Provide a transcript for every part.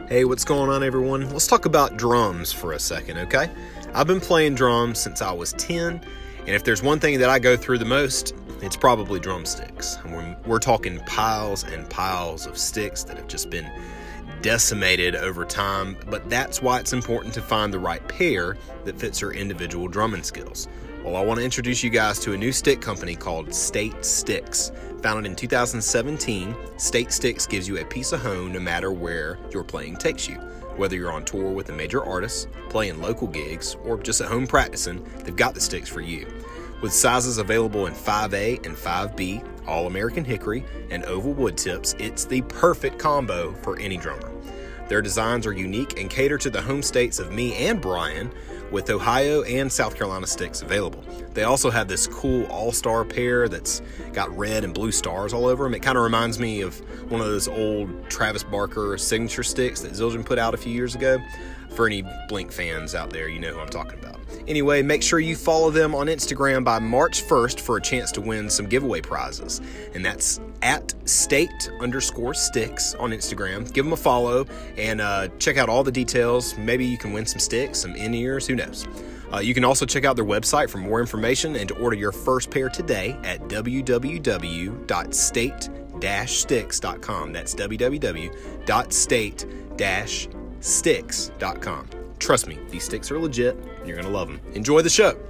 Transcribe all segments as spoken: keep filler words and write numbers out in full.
Hey, what's going on, everyone? Let's talk about drums for a second, okay? I've been playing drums since I was ten, and if there's one thing that I go through the most, it's probably drumsticks. And we're, we're talking piles and piles of sticks that have just been decimated over time, but that's why it's important to find the right pair that fits your individual drumming skills. Well, I want to introduce you guys to a new stick company called State Sticks. Founded in two thousand seventeen, State Sticks gives you a piece of home no matter where your playing takes you. Whether you're on tour with a major artist, playing local gigs, or just at home practicing, they've got the sticks for you. With sizes available in five A and five B, all American hickory, and oval wood tips, it's the perfect combo for any drummer. Their designs are unique and cater to the home states of me and Brian, with Ohio and South Carolina sticks available. They also have this cool all-star pair that's got red and blue stars all over them. It kind of reminds me of one of those old Travis Barker signature sticks that Zildjian put out a few years ago. For any Blink fans out there, you know who I'm talking about. Anyway, make sure you follow them on Instagram by March first for a chance to win some giveaway prizes. And that's at state underscore sticks on Instagram. Give them a follow and uh, check out all the details. Maybe you can win some sticks, some in-ears, who knows. Uh, you can also check out their website for more information and to order your first pair today at w w w dot state dash sticks dot com. That's w w w dot state dash sticks dot com. Trust me, these sticks are legit. You're going to love them. Enjoy the show.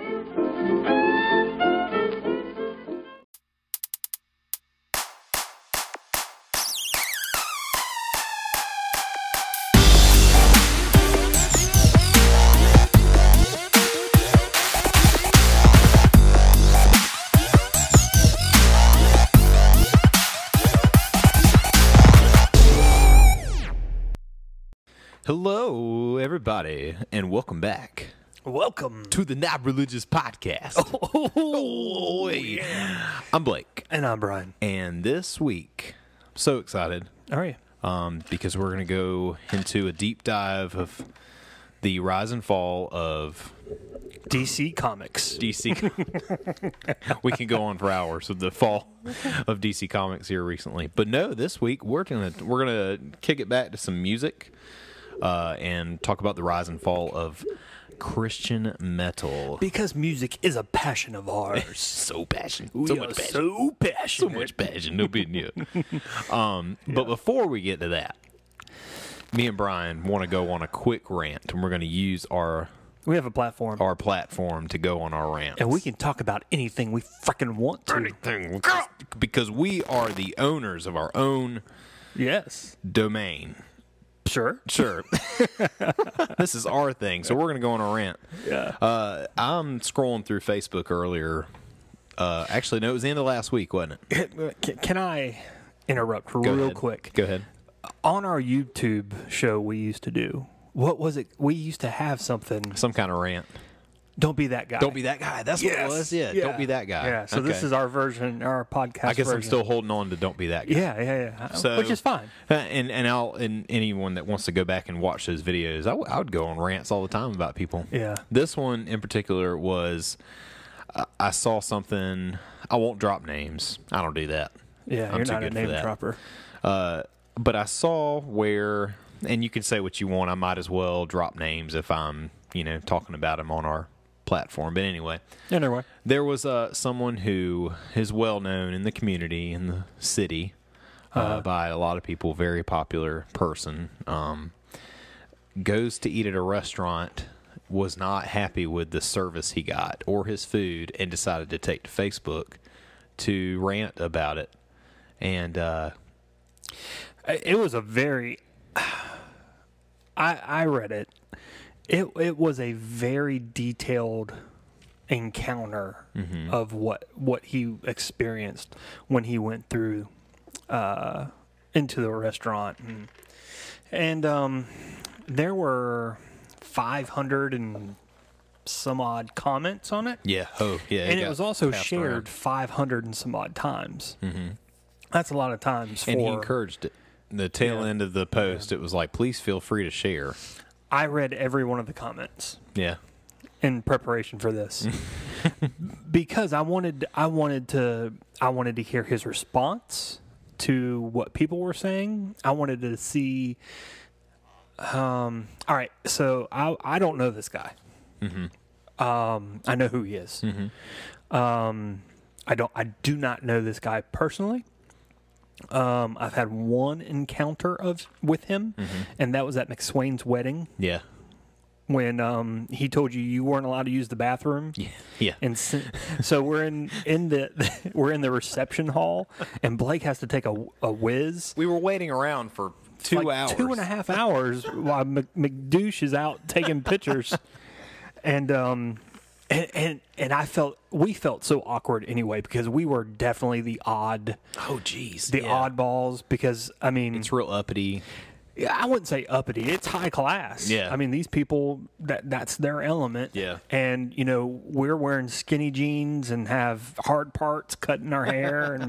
Hello, everybody, and welcome back. Welcome to the Not Religious Podcast. Oh, oh yeah. I'm Blake. And I'm Brian. And this week, I'm so excited. Are you? Um, because we're going to go into a deep dive of the rise and fall of D C Comics. D C. We can go on for hours with the fall of D C Comics here recently. But no, this week we're going to we're going to kick it back to some music. Uh, and talk about the rise and fall of Christian metal. Because music is a passion of ours. so passionate. We so are much passion. so passionate. So much passion. No big deal. um, yeah. But before we get to that, me and Brian want to go on a quick rant, and we're going to use our we have a platform, our platform to go on our rants, and we can talk about anything we freaking want to. Anything, because we are the owners of our own yes domain. Sure. Sure. This is our thing, so we're going to go on a rant. Yeah. Uh, I'm scrolling through Facebook earlier. Uh, actually, no, it was the end of last week, wasn't it? Can, can I interrupt go real ahead. quick? Go ahead. On our YouTube show we used to do, what was it? We used to have something. Some kind of rant. Don't be that guy. Don't be that guy. That's yes. what it was. Yeah, yeah. Don't be that guy. Yeah. So okay. this is our version, our podcast. I guess version. I'm still holding on to "Don't be that guy." Yeah, yeah, yeah. So, which is fine. Uh, and and I'll and anyone that wants to go back and watch those videos, I, w- I would go on rants all the time about people. Yeah. This one in particular was, uh, I saw something. I won't drop names. I don't do that. Yeah, I'm you're too not a good for name that. dropper. Uh, but I saw where, and you can say what you want. I might as well drop names if I'm, you know, talking about them on our platform. But anyway, anyway, there was uh, someone who is well known in the community, in the city, uh, uh, by a lot of people, very popular person, um, goes to eat at a restaurant, was not happy with the service he got or his food, and decided to take to Facebook to rant about it. And uh, it was a very I I read it. It it was a very detailed encounter mm-hmm. of what what he experienced when he went through uh, into the restaurant, and, and um, there were five hundred and some odd comments on it. Yeah, oh yeah, and it, it was also shared around. five hundred and some odd times. Mm-hmm. That's a lot of times. For, and he encouraged it. The tail yeah. end of the post, yeah. It was like, please feel free to share. I read every one of the comments. Yeah. In preparation for this, because I wanted, I wanted to, I wanted to hear his response to what people were saying. I wanted to see Um, all right, so I I don't know this guy. Mm-hmm. Um, I know who he is. Mm-hmm. Um, I don't. I do not know this guy personally. Um, I've had one encounter of with him, mm-hmm. and that was at McSwain's wedding. Yeah. When um, he told you you weren't allowed to use the bathroom. Yeah. Yeah. And so, so we're in in the we're in the reception hall, and Blake has to take a a whiz. We were waiting around for two like hours, two and a half hours, while Mc, McDouche is out taking pictures, and um, and, and and I felt we felt so awkward anyway because we were definitely the odd. Oh, geez, the yeah. oddballs because I mean it's real uppity. Yeah, I wouldn't say uppity. It's high class. Yeah. I mean, these people, that that's their element. Yeah. And, you know, we're wearing skinny jeans and have hard parts cutting our hair. And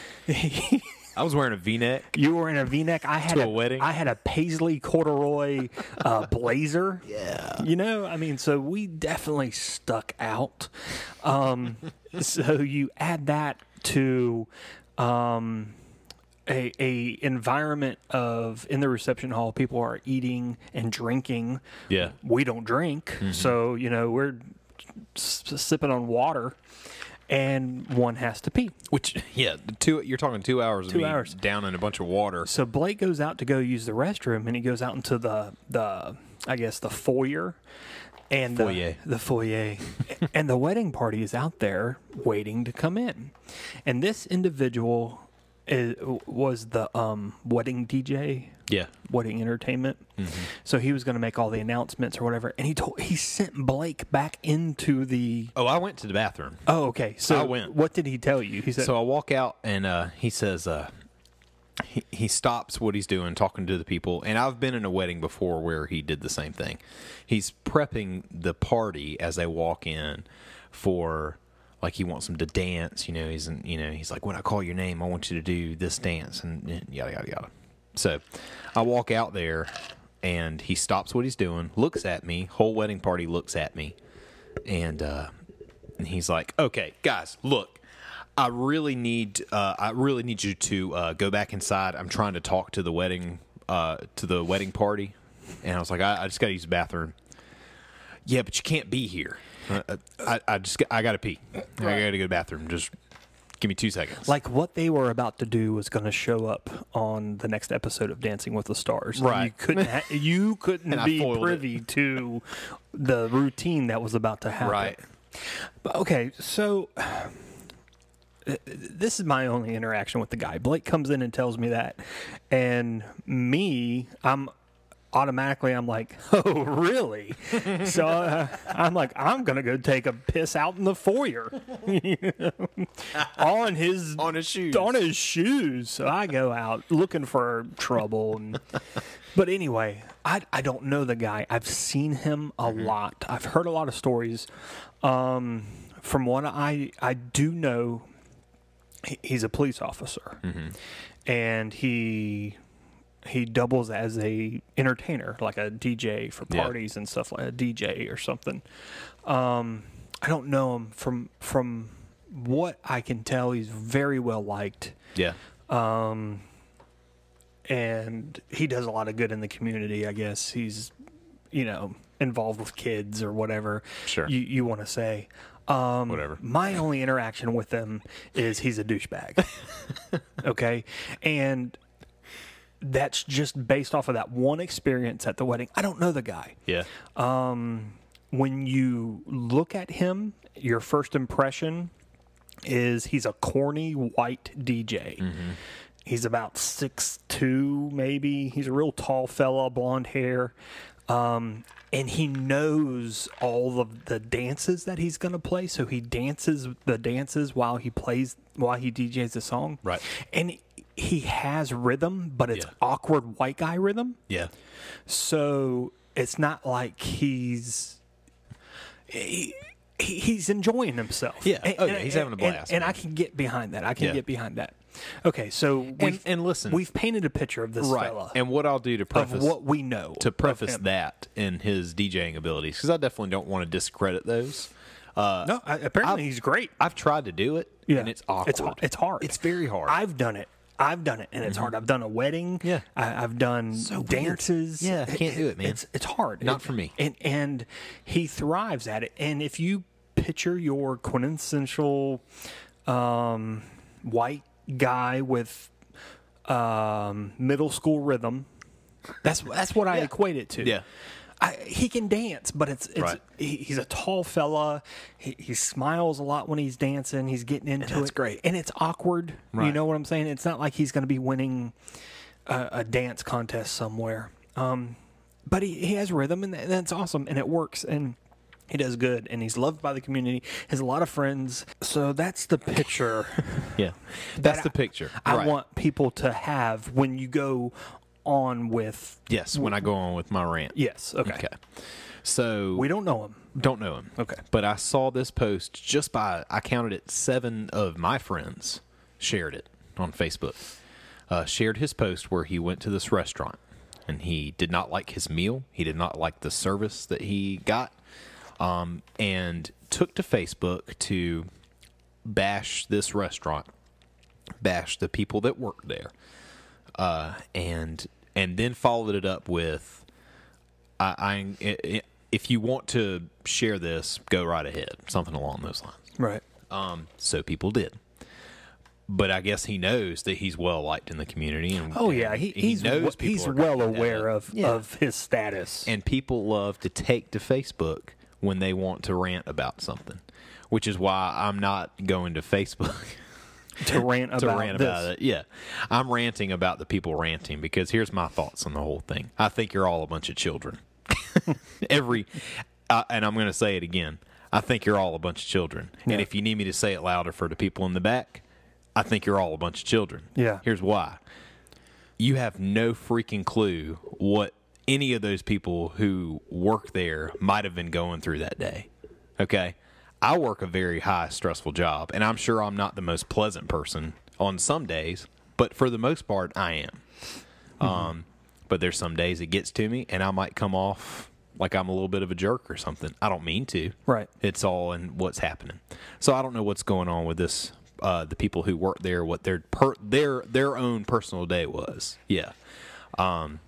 I was wearing a V-neck. You were in a V-neck. I had to a, a wedding. I had a paisley corduroy uh, blazer. Yeah. You know, I mean, so we definitely stuck out. Um, so you add that to... Um, A, a environment of in the reception hall, people are eating and drinking. Yeah, we don't drink, mm-hmm. so you know we're s- sipping on water, and one has to pee. Which yeah, two you're talking two hours. Two of me hours down in a bunch of water. So Blake goes out to go use the restroom, and he goes out into the the I guess the foyer. And foyer. The, the foyer. And the wedding party is out there waiting to come in, and this individual. It was the um, wedding D J, yeah, wedding entertainment. Mm-hmm. So he was going to make all the announcements or whatever, and he told he sent Blake back into the. Oh, I went to the bathroom. Oh, okay. So I went. What did he tell you? He said. So I walk out and uh, he says uh, he he stops what he's doing, talking to the people, and I've been in a wedding before where he did the same thing. He's prepping the party as they walk in for. Like he wants them to dance, you know. He's, in, you know, he's like, when I call your name, I want you to do this dance, and yada yada yada. So, I walk out there, and he stops what he's doing, looks at me. Whole wedding party looks at me, and uh, and he's like, "Okay, guys, look, I really need, uh, I really need you to uh, go back inside. I'm trying to talk to the wedding, uh, to the wedding party." And I was like, "I, I just got to use the bathroom." Yeah, but you can't be here. Uh, I, I just I gotta pee. I gotta go to the bathroom. Just give me two seconds. Like what they were about to do was going to show up on the next episode of Dancing with the Stars. Right. You couldn't ha- you couldn't be privy it. to the routine that was about to happen. Right. But okay, so this is my only interaction with the guy. Blake comes in and tells me that, and me, I'm. Automatically, I'm like, oh, really? So uh, I'm like, I'm gonna go take a piss out in the foyer, on his on his shoes, on his shoes. So I go out looking for trouble. And, but anyway, I I don't know the guy. I've seen him a mm-hmm. lot. I've heard a lot of stories. Um, from what I I do know, he's a police officer, mm-hmm. and he. He doubles as a entertainer, like a D J for parties yeah. and stuff, like a D J or something. Um, I don't know him from from what I can tell. He's very well liked. Yeah. Um, and he does a lot of good in the community. I guess he's, you know, involved with kids or whatever. Sure. You you want to say. Um, Whatever. My only interaction with him is he's a douchebag. Okay, and. That's just based off of that one experience at the wedding. I don't know the guy. Yeah. Um, when you look at him, your first impression is he's a corny white D J. Mm-hmm. He's about six two, maybe. He's a real tall fella, blonde hair. Um, and he knows all of the dances that he's going to play. So he dances the dances while he plays, while he D Js the song. Right. And he has rhythm, but it's yeah. awkward white guy rhythm. Yeah. So it's not like he's he, he's enjoying himself. Yeah. And, oh yeah, he's having a blast. And, and I can get behind that. I can yeah. get behind that. Okay, so and, and listen, we've painted a picture of this right. fella. And what I'll do to preface of what we know to preface that in his DJing abilities, because I definitely don't want to discredit those. Uh, no, I, apparently I've, he's great. I've tried to do it, yeah. and it's awkward. It's, it's hard. It's very hard. I've done it. I've done it, and it's hard. I've done a wedding. Yeah. I, I've done So dances. weird. Yeah, I can't do it, man. It's it's hard. Not It- for me. And and he thrives at it. And if you picture your quintessential um, white guy with um, middle school rhythm, that's that's what I Yeah. equate it to. Yeah. I, he can dance, but it's, it's Right. he, he's a tall fella. He, he smiles a lot when he's dancing. He's getting into that's it. great. And it's awkward. You Right. know what I'm saying? It's not like he's going to be winning a, a dance contest somewhere. Um, but he, he has rhythm, and that's awesome, and it works, and he does good, and he's loved by the community. Has a lot of friends. So that's the picture Yeah. That's that the picture. I Right. want people to have when you go on with. Yes, when I go on with my rant. Yes. Okay. Okay. So We don't know him. don't know him. Okay. But I saw this post just by, I counted it, seven of my friends shared it on Facebook. Uh, shared his post where he went to this restaurant and he did not like his meal. He did not like the service that he got. Um, and took to Facebook to bash this restaurant, bash the people that work there. Uh, and and then followed it up with, I, I i- if you want to share this, go right ahead, something along those lines. Right. Um, so people did, but I guess he knows that he's well liked in the community. And, Oh yeah, and he, he's knows w- he's people are well gonna eat that aware up. of Yeah. of his status. And people love to take to Facebook when they want to rant about something, which is why I'm not going to Facebook. to rant about to rant this. about it. Yeah. I'm ranting about the people ranting because here's my thoughts on the whole thing. I think you're all a bunch of children. Every, uh, and I'm going to say it again. I think you're all a bunch of children. Yeah. And if you need me to say it louder for the people in the back, I think you're all a bunch of children. Yeah. Here's why. You have no freaking clue what any of those people who work there might have been going through that day. Okay? I work a very high stressful job, and I'm sure I'm not the most pleasant person on some days, but for the most part, I am. Mm-hmm. Um, but there's some days it gets to me, and I might come off like I'm a little bit of a jerk or something. I don't mean to. Right. It's all in what's happening. So I don't know what's going on with this. Uh, the people who work there, what their per, their their own personal day was. Yeah. Um,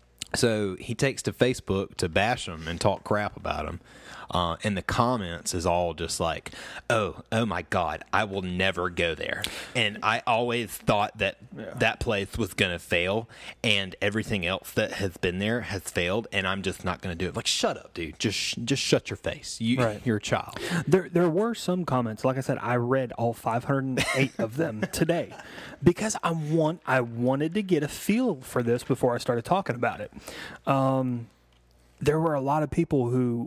so he takes to Facebook to bash them and talk crap about them. Uh, and the comments is all just like, oh, oh my God, I will never go there. And I always thought that Yeah. that place was going to fail and everything else that has been there has failed. And I'm just not going to do it. Like, shut up, dude. Just, just shut your face. You, Right. You're a child. There, there were some comments. Like I said, I read all five hundred eight of them today because I want, I wanted to get a feel for this before I started talking about it. Um, there were a lot of people who,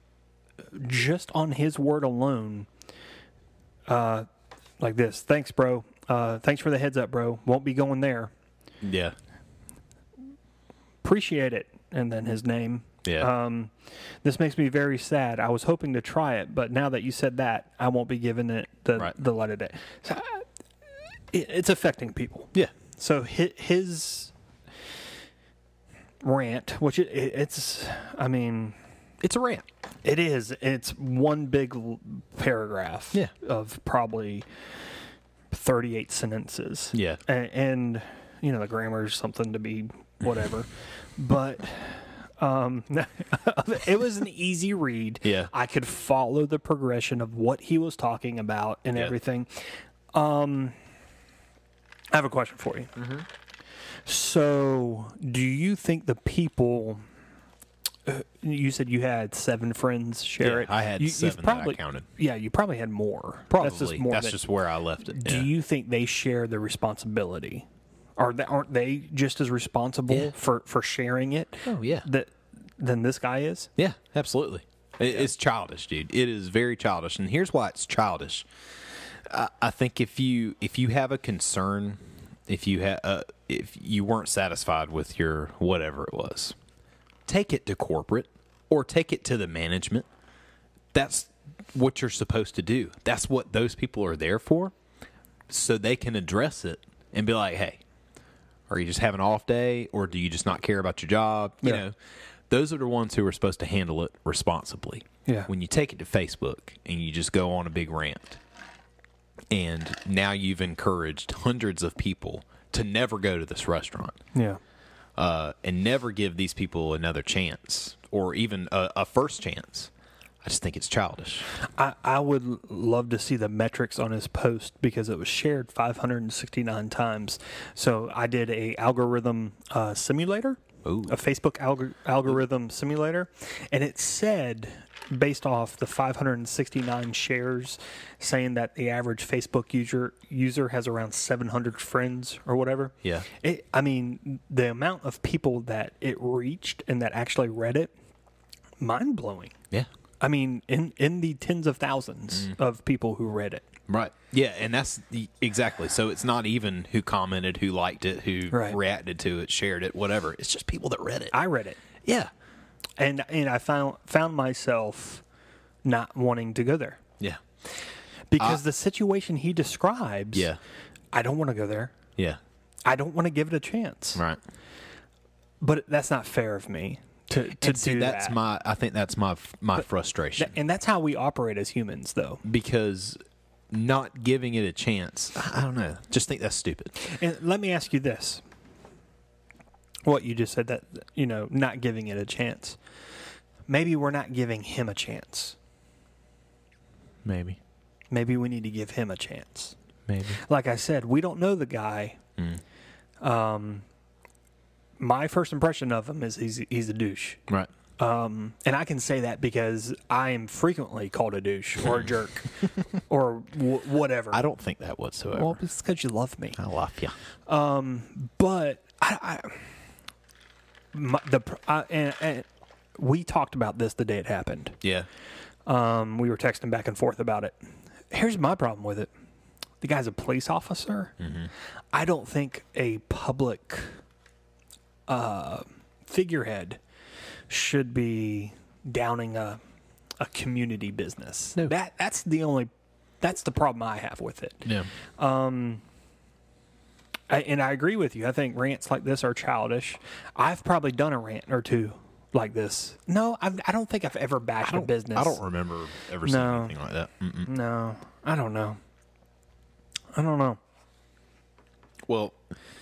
just on his word alone, uh, like this. Thanks, bro. Uh, thanks for the heads up, bro. Won't be going there. Yeah. Appreciate it. And then his name. Yeah. Um, this makes me very sad. I was hoping to try it, but now that you said that, I won't be giving it the Right. the light of day. So, uh, it, it's affecting people. yeah. So his, his rant, which it, it, it's, I mean, It's a rant. it is. It's one big l- paragraph. Yeah. Of probably thirty-eight sentences. Yeah. And, and you know the grammar is something to be whatever, but. Um, it was an easy read. Yeah. I could follow the progression of what he was talking about and Yeah. everything. Um, I have a question for you. Mm-hmm. So, do you think the people? Uh, you said you had seven friends share Yeah, it. I had you, you've seven that I probably, counted. Yeah, you probably had more. Probably. That's just more. than- just where I left it. do Yeah. you think they share the responsibility? Are they, aren't they just as responsible Yeah. for, for sharing it? Oh, yeah. That than this guy is. Yeah, absolutely. It, It's childish, dude. It is very childish, and here's why it's childish. I, I think if you if you have a concern, if you ha- uh, if you weren't satisfied with your whatever it was, take it to corporate or take it to the management. That's what you're supposed to do. That's what those people are there for, so they can address it and be like, "Hey, are you just having an off day, or do you just not care about your job?" You Yeah. know. Those are the ones who are supposed to handle it responsibly. Yeah. When you take it to Facebook and you just go on a big rant, and now you've encouraged hundreds of people to never go to this restaurant. Yeah. Uh, and never give these people another chance or even a, a first chance. I just think it's childish. I, I would love to see the metrics on his post because it was shared five hundred sixty-nine times. So I did a algorithm uh, simulator, Ooh. a Facebook alg- algorithm simulator, and it said, based off the five hundred sixty-nine shares, saying that the average Facebook user user has around seven hundred friends or whatever. Yeah. It, I mean, the amount of people that it reached and that actually read it, mind blowing. Yeah. I mean, in, in the tens of thousands Mm. of people who read it. Right. Yeah, and that's the exactly. So it's not even who commented, who liked it, who Right. reacted to it, shared it, whatever. It's just people that read it. I read it, yeah. and and I found found myself not wanting to go there Yeah. because I- the situation he describes. Yeah. I don't want to go there. Yeah. I don't want to give it a chance. Right. But that's not fair of me to to And see, do that's that. my I think that's my my frustration. Th- and that's how we operate as humans, though. Because not giving it a chance, I I don't know. Just think that's stupid. And let me ask you this: what you just said, that, you know, not giving it a chance. Maybe we're not giving him a chance. Maybe. Maybe we need to give him a chance. Maybe. Like I said, we don't know the guy. Mm. Um, my first impression of him is he's he's a douche. Right. Um, and I can say that because I am frequently called a douche or a jerk or w- whatever. I don't think that whatsoever. Well, it's because you love me. I love you. Um, but I, I my, the pr- I, and, and we talked about this the day it happened. Yeah. Um, we were texting back and forth about it. Here's my problem with it. The guy's a police officer. Mm-hmm. I don't think a public uh, figurehead should be downing a a community business. No. That that's the only that's the problem I have with it. Yeah. Um, I, and I agree with you. I think rants like this are childish. I've probably done a rant or two like this. No, I've, I don't think I've ever bashed I a don't, business. I don't remember ever seeing No. anything like that. Mm-mm. No, I don't know. I don't know. Well,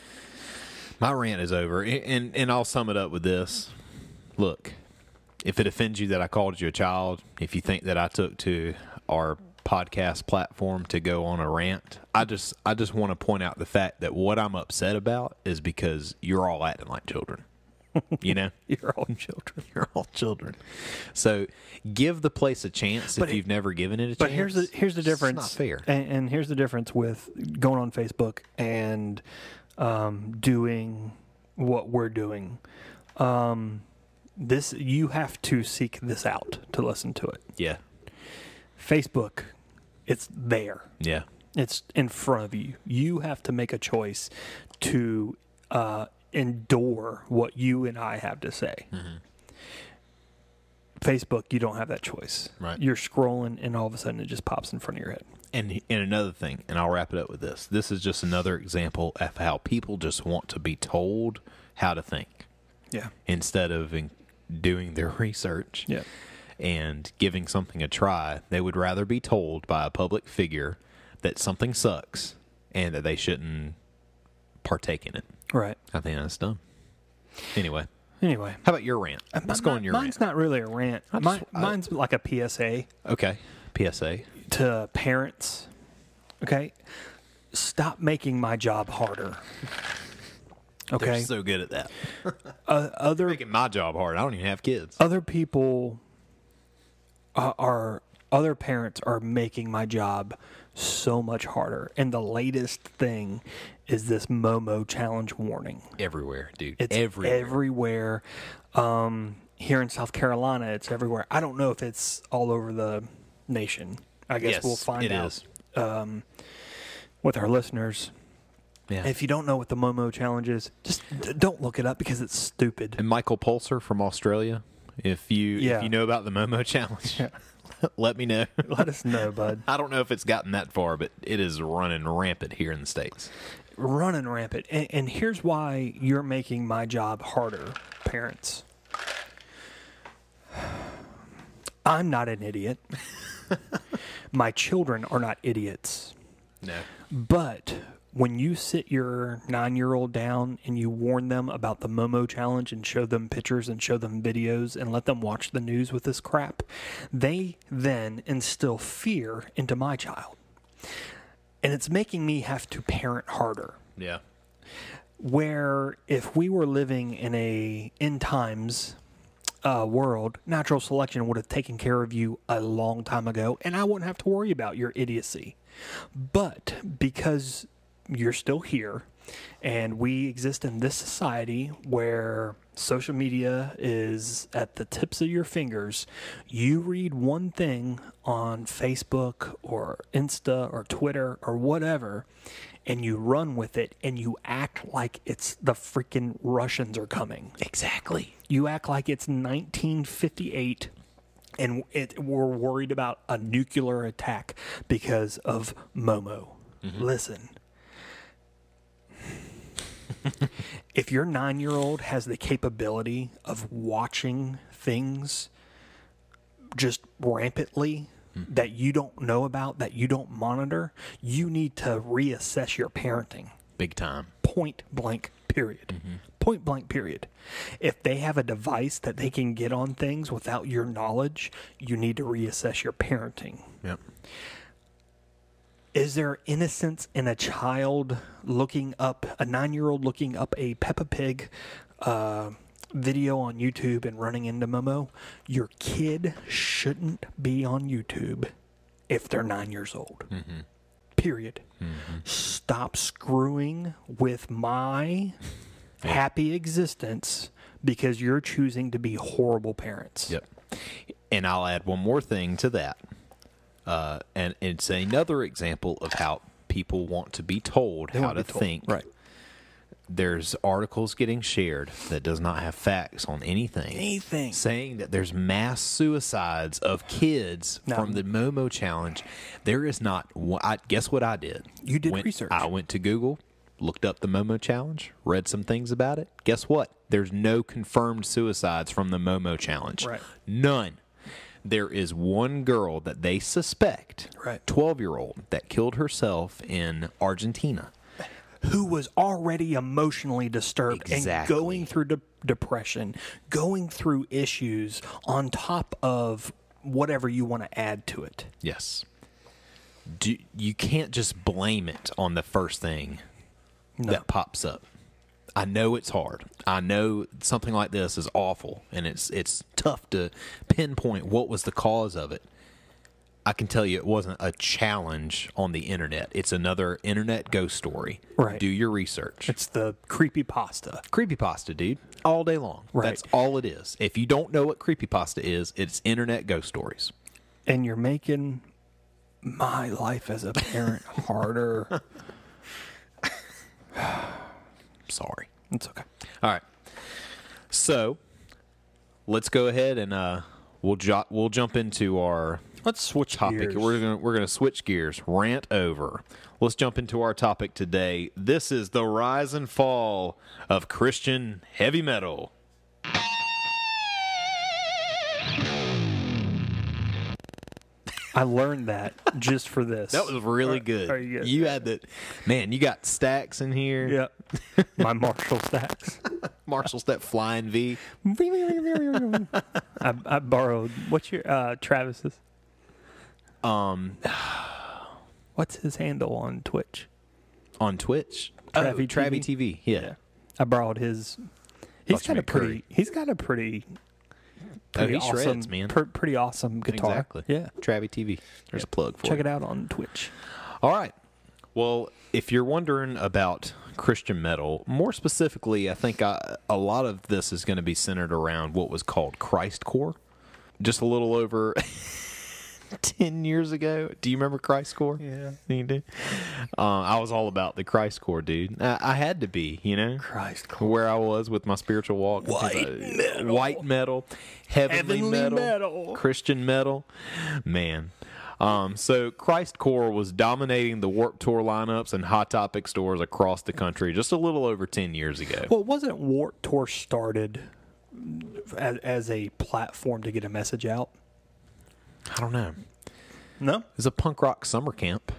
my rant is over, and and I'll sum it up with this. Look, if it offends you that I called you a child, if you think that I took to our podcast platform to go on a rant, I just I just want to point out the fact that what I'm upset about is because you're all acting like children. You know, You're all children. you're all children. So give the place a chance But if it- you've never given it a But chance. here's the here's the difference. It's not fair. And, and here's the difference with going on Facebook and um, doing what we're doing. Um, this you have to seek this out to listen to it. Yeah, Facebook, it's there. yeah, It's in front of you. You have to make a choice to uh, endure what you and I have to say. Mm-hmm. Facebook, you don't have that choice. Right. You're scrolling, and all of a sudden, it just pops in front of your head. And and another thing, and I'll wrap it up with this. This is just another example of how people just want to be told how to think Yeah. instead of in doing their research Yeah. and giving something a try. They would rather be told by a public figure that something sucks and that they shouldn't partake in it. Right. I think that's dumb. Anyway, Anyway, how about your rant? Let's go on your mine's rant. not really a rant. I just- Mine, I- mine's like a P S A Okay, P S A. to parents. Okay, stop making my job harder. They're Okay, so good at that. uh, other Making my job hard. I don't even have kids. other people are, are other parents are making my job so much harder. And the latest thing is this Momo challenge warning. Everywhere, dude. It's everywhere. everywhere. Um, here in South Carolina, it's everywhere. I don't know if it's all over the nation. I guess Yes, we'll find it out is. Um, with our listeners. Yeah. If you don't know what the Momo challenge is, just d- don't look it up because it's stupid. And Michael Pulser from Australia, if you Yeah. if you know about the Momo challenge, Yeah. let me know. Let us know, bud. I don't know if it's gotten that far, but it is running rampant here in the States. Running rampant. And, and here's why you're making my job harder, parents. I'm not an idiot. My children are not idiots. No. But when you sit your nine-year-old down and you warn them about the Momo challenge and show them pictures and show them videos and let them watch the news with this crap, they then instill fear into my child. And it's making me have to parent harder. Yeah. Where if we were living in a end times uh, world, natural selection would have taken care of you a long time ago, and I wouldn't have to worry about your idiocy. But because you're still here, and we exist in this society where social media is at the tips of your fingers, you read one thing on Facebook or Insta or Twitter or whatever, and you run with it, and you act like it's the freaking Russians are coming. Exactly. You act like it's nineteen fifty-eight, and it, we're worried about a nuclear attack because of Momo. Mm-hmm. Listen. If your nine-year-old has the capability of watching things just rampantly mm-hmm. that you don't know about, that you don't monitor, you need to reassess your parenting. Big time. Point blank, period. Mm-hmm. Point blank, period. If they have a device that they can get on things without your knowledge, you need to reassess your parenting. Yep. Is there innocence in a child looking up, a nine-year-old looking up a Peppa Pig uh, video on YouTube and running into Momo? Your kid shouldn't be on YouTube if they're nine years old. Mm-hmm. Period. Mm-hmm. Stop screwing with my happy existence because you're choosing to be horrible parents. Yep. And I'll add one more thing to that. Uh, and it's another example of how people want to be told They how want to to be told. think. Right. There's articles getting shared that does not have facts on anything. Anything. Saying that there's mass suicides of kids No. from the Momo challenge. There is not one. I, guess what I did? You did Went- research. I went to Google, looked up the Momo challenge, read some things about it. Guess what? There's no confirmed suicides from the Momo challenge. Right. None. There is one girl that they suspect, Right. twelve-year-old, that killed herself in Argentina. Who was already emotionally disturbed and Exactly. going through de- depression, going through issues on top of whatever you want to add to it. Yes. Do, you can't just blame it on the first thing No. that pops up. I know it's hard. I know something like this is awful, and it's it's tough to pinpoint what was the cause of it. I can tell you it wasn't a challenge on the internet. It's another internet ghost story. Right. Do your research. It's the creepypasta. Creepypasta, dude, all day long. Right. That's all it is. If you don't know what creepypasta is, it's internet ghost stories. And you're making my life as a parent harder. Sorry. It's okay. All right. So let's go ahead and uh, we'll jo- we'll jump into our Let's switch topic. gears. We're gonna we're gonna switch gears. Rant over. Let's jump into our topic today. This is the rise and fall of Christian heavy metal. I learned that just for this. That was really Are- good. are you good? You had that, man. You got stacks in here. Yeah. My Marshall stacks. Marshall's that flying V. I, I borrowed. What's your uh, Travis's? Um, What's his handle on Twitch? on Twitch. Travie oh, T V? Travie T V. Yeah. I borrowed his. He's Thought you got a meant pretty. Curry. He's got a pretty. Oh, Pretty he awesome, shreds, man. pr- pretty awesome guitar. Exactly. Yeah. Travie T V. There's a plug for Check it. it out on Twitch. All right. Well, if you're wondering about Christian metal, more specifically, I think I, a lot of this is going to be centered around what was called Christcore. Just a little over ten years ago. Do you remember Christcore? Yeah. You do? Uh, I was all about the Christcore, dude. I, I had to be, you know? Christ. Where I was with my spiritual walk. White Uh, metal. White metal. Heavenly, Heavenly metal, metal. Christian metal. Man. Um, so Christcore was dominating the Warped Tour lineups and Hot Topic stores across the country just a little over ten years ago. Well, wasn't Warped Tour started as, as a platform to get a message out? I don't know. No. It was a punk rock summer camp.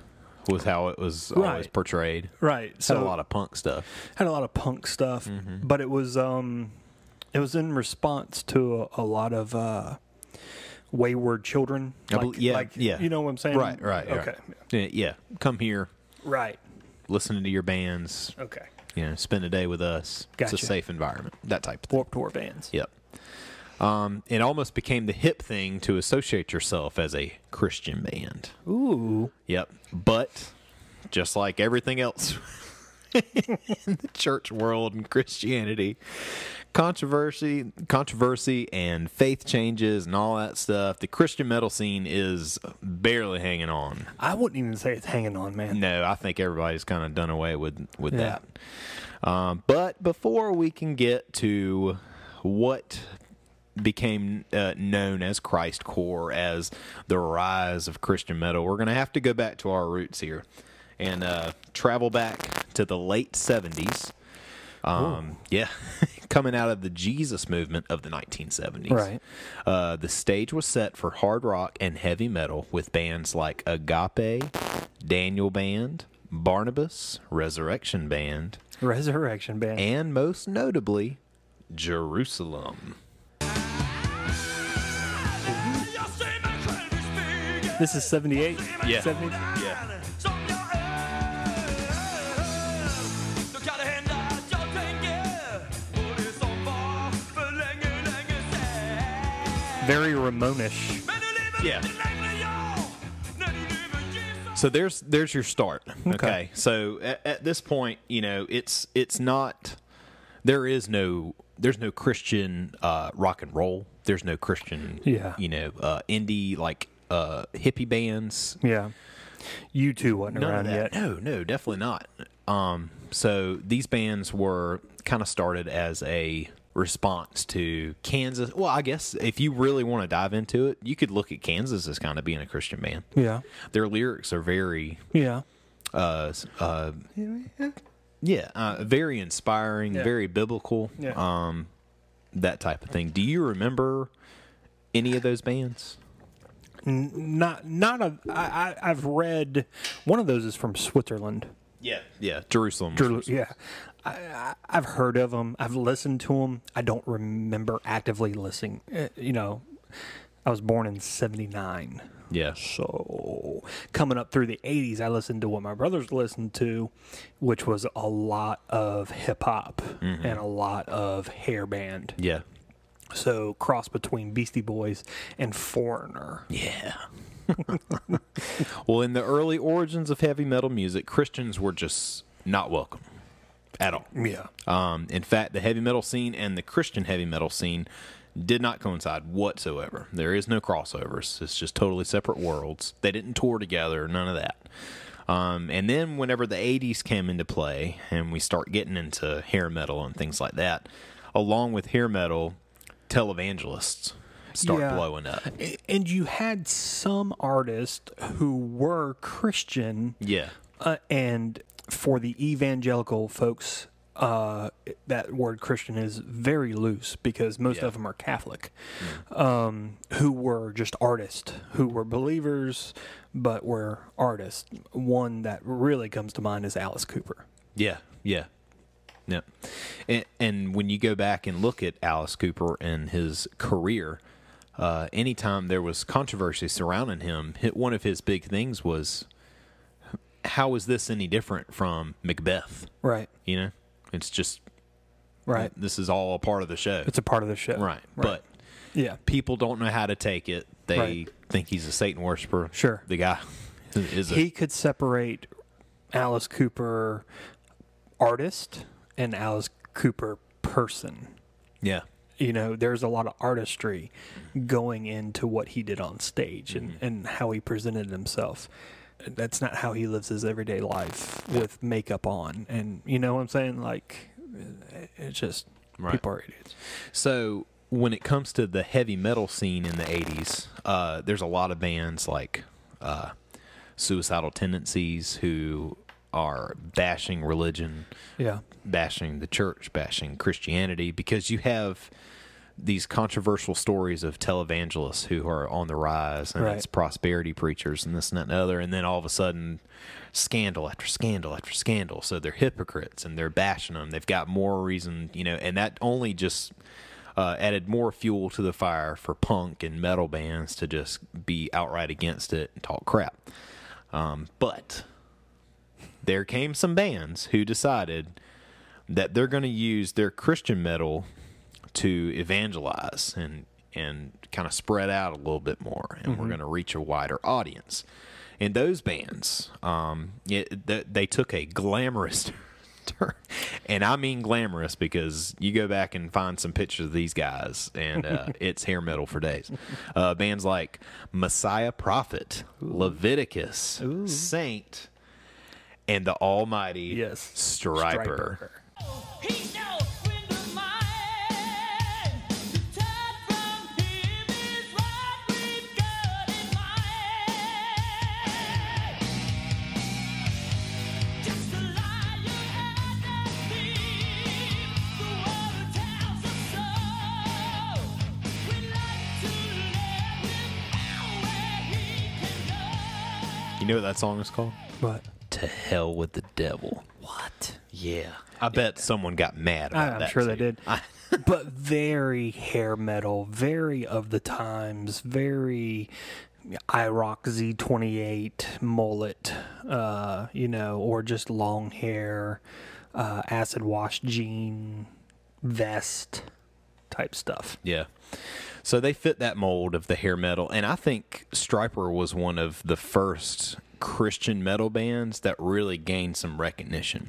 was how it was always Right. portrayed. Right. Had So a lot of punk stuff. had a lot of punk stuff, but it was um, it was in response to a, a lot of uh, wayward children. I Like, bel- yeah, like, yeah. You know what I'm saying? Right, right. right. Okay. Yeah, yeah. Come here, Right. listen to your bands. Okay. You know, spend a day with us. Gotcha. It's a safe environment. That type of thing. Warped Tour bands. Yep. Um, it almost became the hip thing to associate yourself as a Christian band. Ooh. Yep. But just like everything else in the church world and Christianity, controversy, controversy and faith changes and all that stuff, the Christian metal scene is barely hanging on. I wouldn't even say it's hanging on, man. No, I think everybody's kind of done away with with Yeah. that. Um, but before we can get to what became uh, known as Christcore, as the rise of Christian metal, we're going to have to go back to our roots here and uh, travel back to the late seventies. Um, yeah, coming out of the Jesus movement of the nineteen seventies. Right. Uh, the stage was set for hard rock and heavy metal with bands like Agape, Daniel Band, Barnabas, Resurrection Band, Resurrection band. and most notably, Jerusalem. This is seventy-eight. Yeah. seventy Yeah. Very Ramonish. Yeah. So there's there's your start. Okay. Okay. So at, at this point, you know, it's it's not there is no there's no Christian uh, rock and roll. There's no Christian Yeah. you know, uh, indie like uh, hippie bands. Yeah. You two wasn't None around of that. yet. No, no, definitely not. Um, so these bands were kind of started as a response to Kansas. Well, I guess if you really want to dive into it, you could look at Kansas as kind of being a Christian band. Yeah. Their lyrics are very, Yeah. uh, s- uh, yeah, uh, very inspiring, Yeah. very biblical, Yeah. um, that type of thing. Do you remember any of those bands? Not, not a. I, I, I've read one of those is from Switzerland. Yeah, yeah, Jerusalem. Jeru- Yeah, I, I, I've heard of them. I've listened to them. I don't remember actively listening. Uh, you know, I was born in seventy-nine. Yeah, So coming up through the eighties, I listened to what my brothers listened to, which was a lot of hip hop and a lot of hair band. yeah, So cross between Beastie Boys and Foreigner. yeah. Well, in the early origins of heavy metal music, Christians were just not welcome at all. Yeah. Um, in fact, the heavy metal scene and the Christian heavy metal scene did not coincide whatsoever. There is no crossovers. It's just totally separate worlds. They didn't tour together, none of that. Um, and then whenever the eighties came into play and we start getting into hair metal and things like that, along with hair metal, televangelists start Yeah. blowing up. A- And you had some artists who were Christian, Yeah. uh, and for the evangelical folks, uh, that word Christian is very loose because most Yeah. of them are Catholic, um, who were just artists, who were believers, but were artists. One that really comes to mind is Alice Cooper. Yeah, yeah, yeah. And, and when you go back and look at Alice Cooper and his career, uh, anytime there was controversy surrounding him, hi- one of his big things was, how is this any different from Macbeth? Right, You know, it's just right. this is all a part of the show, It's a part of the show. right? But yeah, people don't know how to take it. They Right. think he's a Satan worshiper. Sure. The guy is a he could separate Alice Cooper artist and Alice Cooper person. yeah. You know, there's a lot of artistry going into what he did on stage and, and how he presented himself. That's not how he lives his everyday life with makeup on. And you know what I'm saying? Like, it's just, Right. people are idiots. So when it comes to the heavy metal scene in the eighties, uh, there's a lot of bands like uh, Suicidal Tendencies who are bashing religion, Yeah. bashing the church, bashing Christianity, because you have these controversial stories of televangelists who are on the rise, and Right. it's prosperity preachers and this and that and the other, and then all of a sudden, scandal after scandal after scandal. So they're hypocrites and they're bashing them. They've got more reason, you know, and that only just uh, added more fuel to the fire for punk and metal bands to just be outright against it and talk crap. Um, but there came some bands who decided that they're going to use their Christian metal to evangelize and and kind of spread out a little bit more, and we're going to reach a wider audience. And those bands, um, it, th- they took a glamorous turn, and I mean glamorous because you go back and find some pictures of these guys, and uh, it's hair metal for days. Uh, bands like Messiah Prophet, Leviticus, Saint, and the almighty Yes. Striper. He's no friend of mine. To turn from him is what we've got in mind. Just a liar and a thief. The world tells us so. We like to let him know where he can go. You know what that song is called? What? To Hell with the Devil. What? Yeah. I bet someone got mad I, about I'm that. sure they too. did. But very hair metal, very of the times, very IROC Z twenty-eight mullet, uh, you know, or just long hair, uh, acid wash jean, vest type stuff. Yeah. So they fit that mold of the hair metal. And I think Striper was one of the first Christian metal bands that really gained some recognition.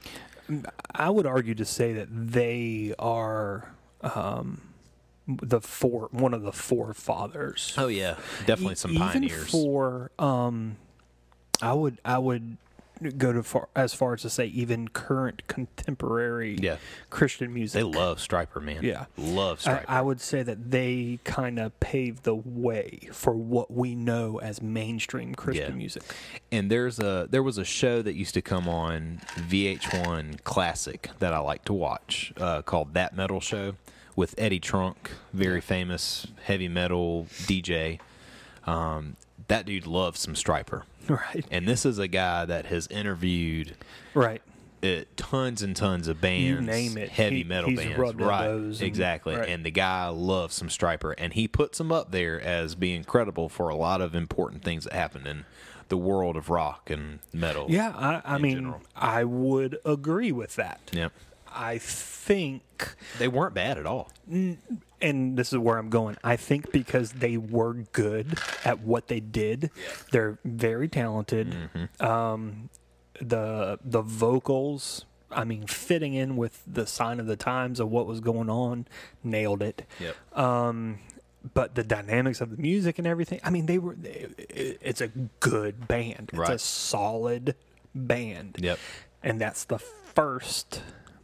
I would argue to say that they are um, the four, one of the forefathers. Oh, yeah. Definitely some E- pioneers. Even for, um, I would, I would go to far as far as to say even current contemporary Yeah. Christian music. They love Striper, man. Yeah. Love I, Striper. I would say that they kind of paved the way for what we know as mainstream Christian Yeah. music. And there's a there was a show that used to come on V H one Classic that I like to watch uh, called That Metal Show with Eddie Trunk, very famous heavy metal D J. Um, that dude loves some Striper. Right. And this is a guy that has interviewed Right. it, tons and tons of bands, name it. heavy He- metal he's bands, rubbed right? elbows and- exactly. right. And the guy loves some Striper, and he puts them up there as being credible for a lot of important things that happened in the world of rock and metal. Yeah, I, I in mean, general. I would agree with that. yeah, I think, they weren't bad at all. and this is where I'm going, I think because they were good at what they did, they're very talented. Mm-hmm. Um, the the vocals, I mean, fitting in with the sign of the times of what was going on, nailed it. Yep. Um, but the dynamics of the music and everything, I mean, they were. It, it's a good band. It's Right. a solid band. Yep. And that's the first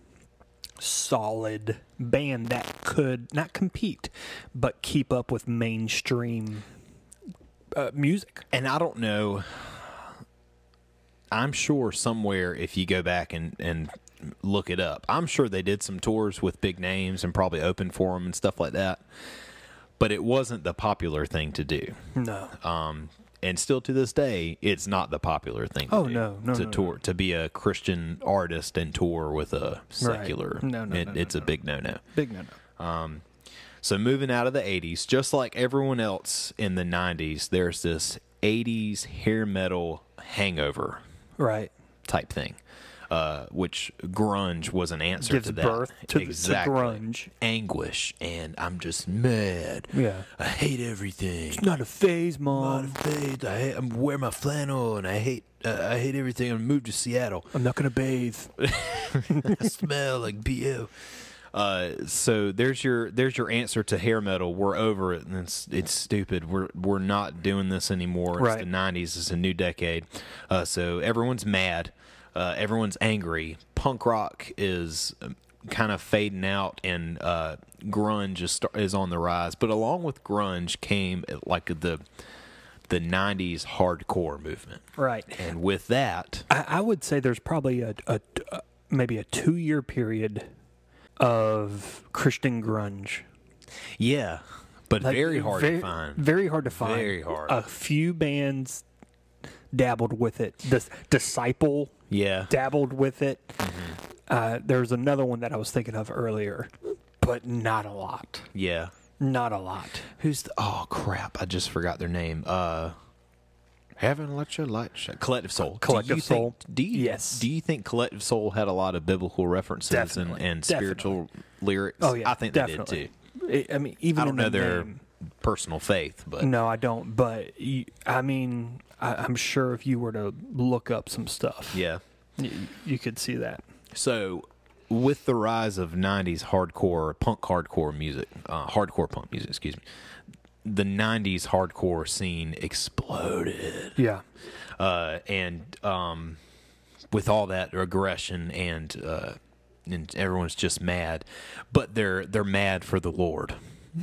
solid band that could not compete, but keep up with mainstream uh, music. And I don't know. I'm sure somewhere, if you go back and, and look it up, I'm sure they did some tours with big names and probably opened for them and stuff like that. But it wasn't the popular thing to do. No. Um, and still to this day, it's not the popular thing to Oh, do. no, no, to no, tour, to be a Christian artist and tour with a secular. No, no, it, no, no, it's no. a big no-no. Big no no. So moving out of the eighties, just like everyone else in the nineties, there's this eighties hair metal hangover Right. type thing, uh, which grunge was an answer Gives to that. birth to the- to exactly. grunge. Anguish, and I'm just mad. Yeah. I hate everything. Not a phase, Not Mom. a fade. I hate, I'm wear my flannel, and I hate uh, I hate everything. I'm moved to Seattle. I'm not gonna bathe. I smell like B O. Uh, so there's your there's your answer to hair metal. We're over it, and it's it's stupid. We're we're not doing this anymore. It's Right. the nineties. It's a new decade. Uh, so everyone's mad. Uh, everyone's angry. Punk rock is um, kind of fading out, and uh, grunge is star- is on the rise. But along with grunge came uh, like the the nineties hardcore movement, Right. and with that, I, I would say there's probably a, a, a maybe a two year period of Christian grunge Yeah, but Like, very hard very, to find. Very hard to find. Very hard. A few bands dabbled with it. Dis- Disciple Yeah. dabbled with it. Uh, there's another one that I was thinking of earlier, but not a lot. Yeah. Not a lot. Who's the, oh crap, I just forgot their name. Uh Haven't Let Your Light Shine. Collective Soul. Collective do you Soul. Think, do you, Yes. Do you think Collective Soul had a lot of biblical references and, Definitely. and Definitely. spiritual lyrics? Oh yeah, I think definitely. they did too. I I mean, even I don't in know the their name, personal faith, but no, I don't. But you, I mean, I, I'm sure if you were to look up some stuff, yeah. you, you could see that. So, with the rise of nineties hardcore, punk hardcore music, uh, hardcore punk music, excuse me, the nineties hardcore scene exploded. Yeah. Uh, and um, with all that aggression and uh, and everyone's just mad, but they're they're mad for the Lord.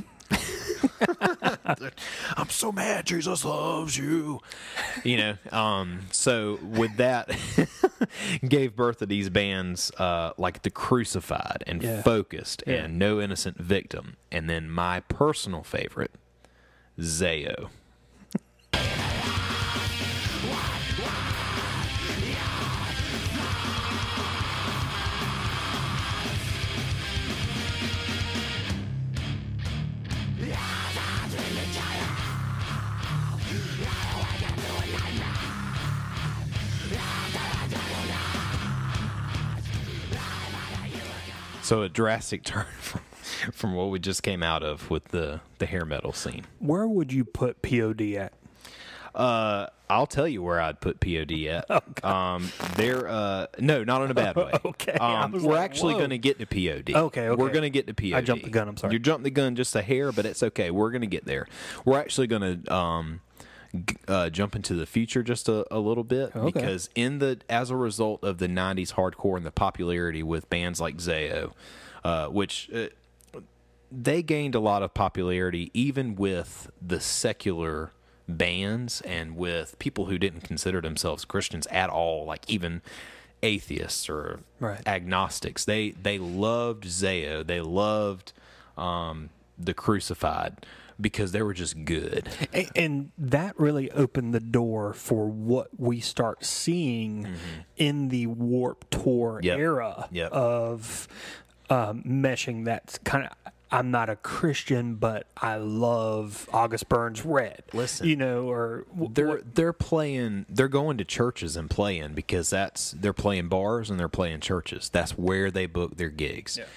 I'm so mad, Jesus loves you. You know, um, so with that, gave birth to these bands uh, like The Crucified and Yeah. Focused Yeah. and No Innocent Victim. And then my personal favorite, Zayo. So a drastic turn from, from what we just came out of with the, the hair metal scene. Where would you put P O D at? Uh, I'll tell you where I'd put P O D at. Um, they're uh, no, not in a bad way. Okay, I Um, was we're like, actually whoa. going to get to P O D. Okay, okay. We're going to get to P O D. I jumped the gun, I'm sorry. You jumped the gun just a hair, but it's okay. We're going to get there. We're actually going to um, g- uh, jump into the future just a, a little bit Okay. because in the as a result of the nineties hardcore and the popularity with bands like Zayo, uh, which. Uh, they gained a lot of popularity even with the secular bands and with people who didn't consider themselves Christians at all, like even atheists or Right. agnostics. They they loved Zayo. They loved um, the Crucified because they were just good. And, and that really opened the door for what we start seeing in the Warped Tour Yep. era Yep. of um, meshing that kind of. I'm not a Christian, but I love August Burns Red. Listen. you know, or w- They're what- they're playing. They're going to churches and playing because that's they're playing bars and they're playing churches. That's where they book their gigs. Yeah.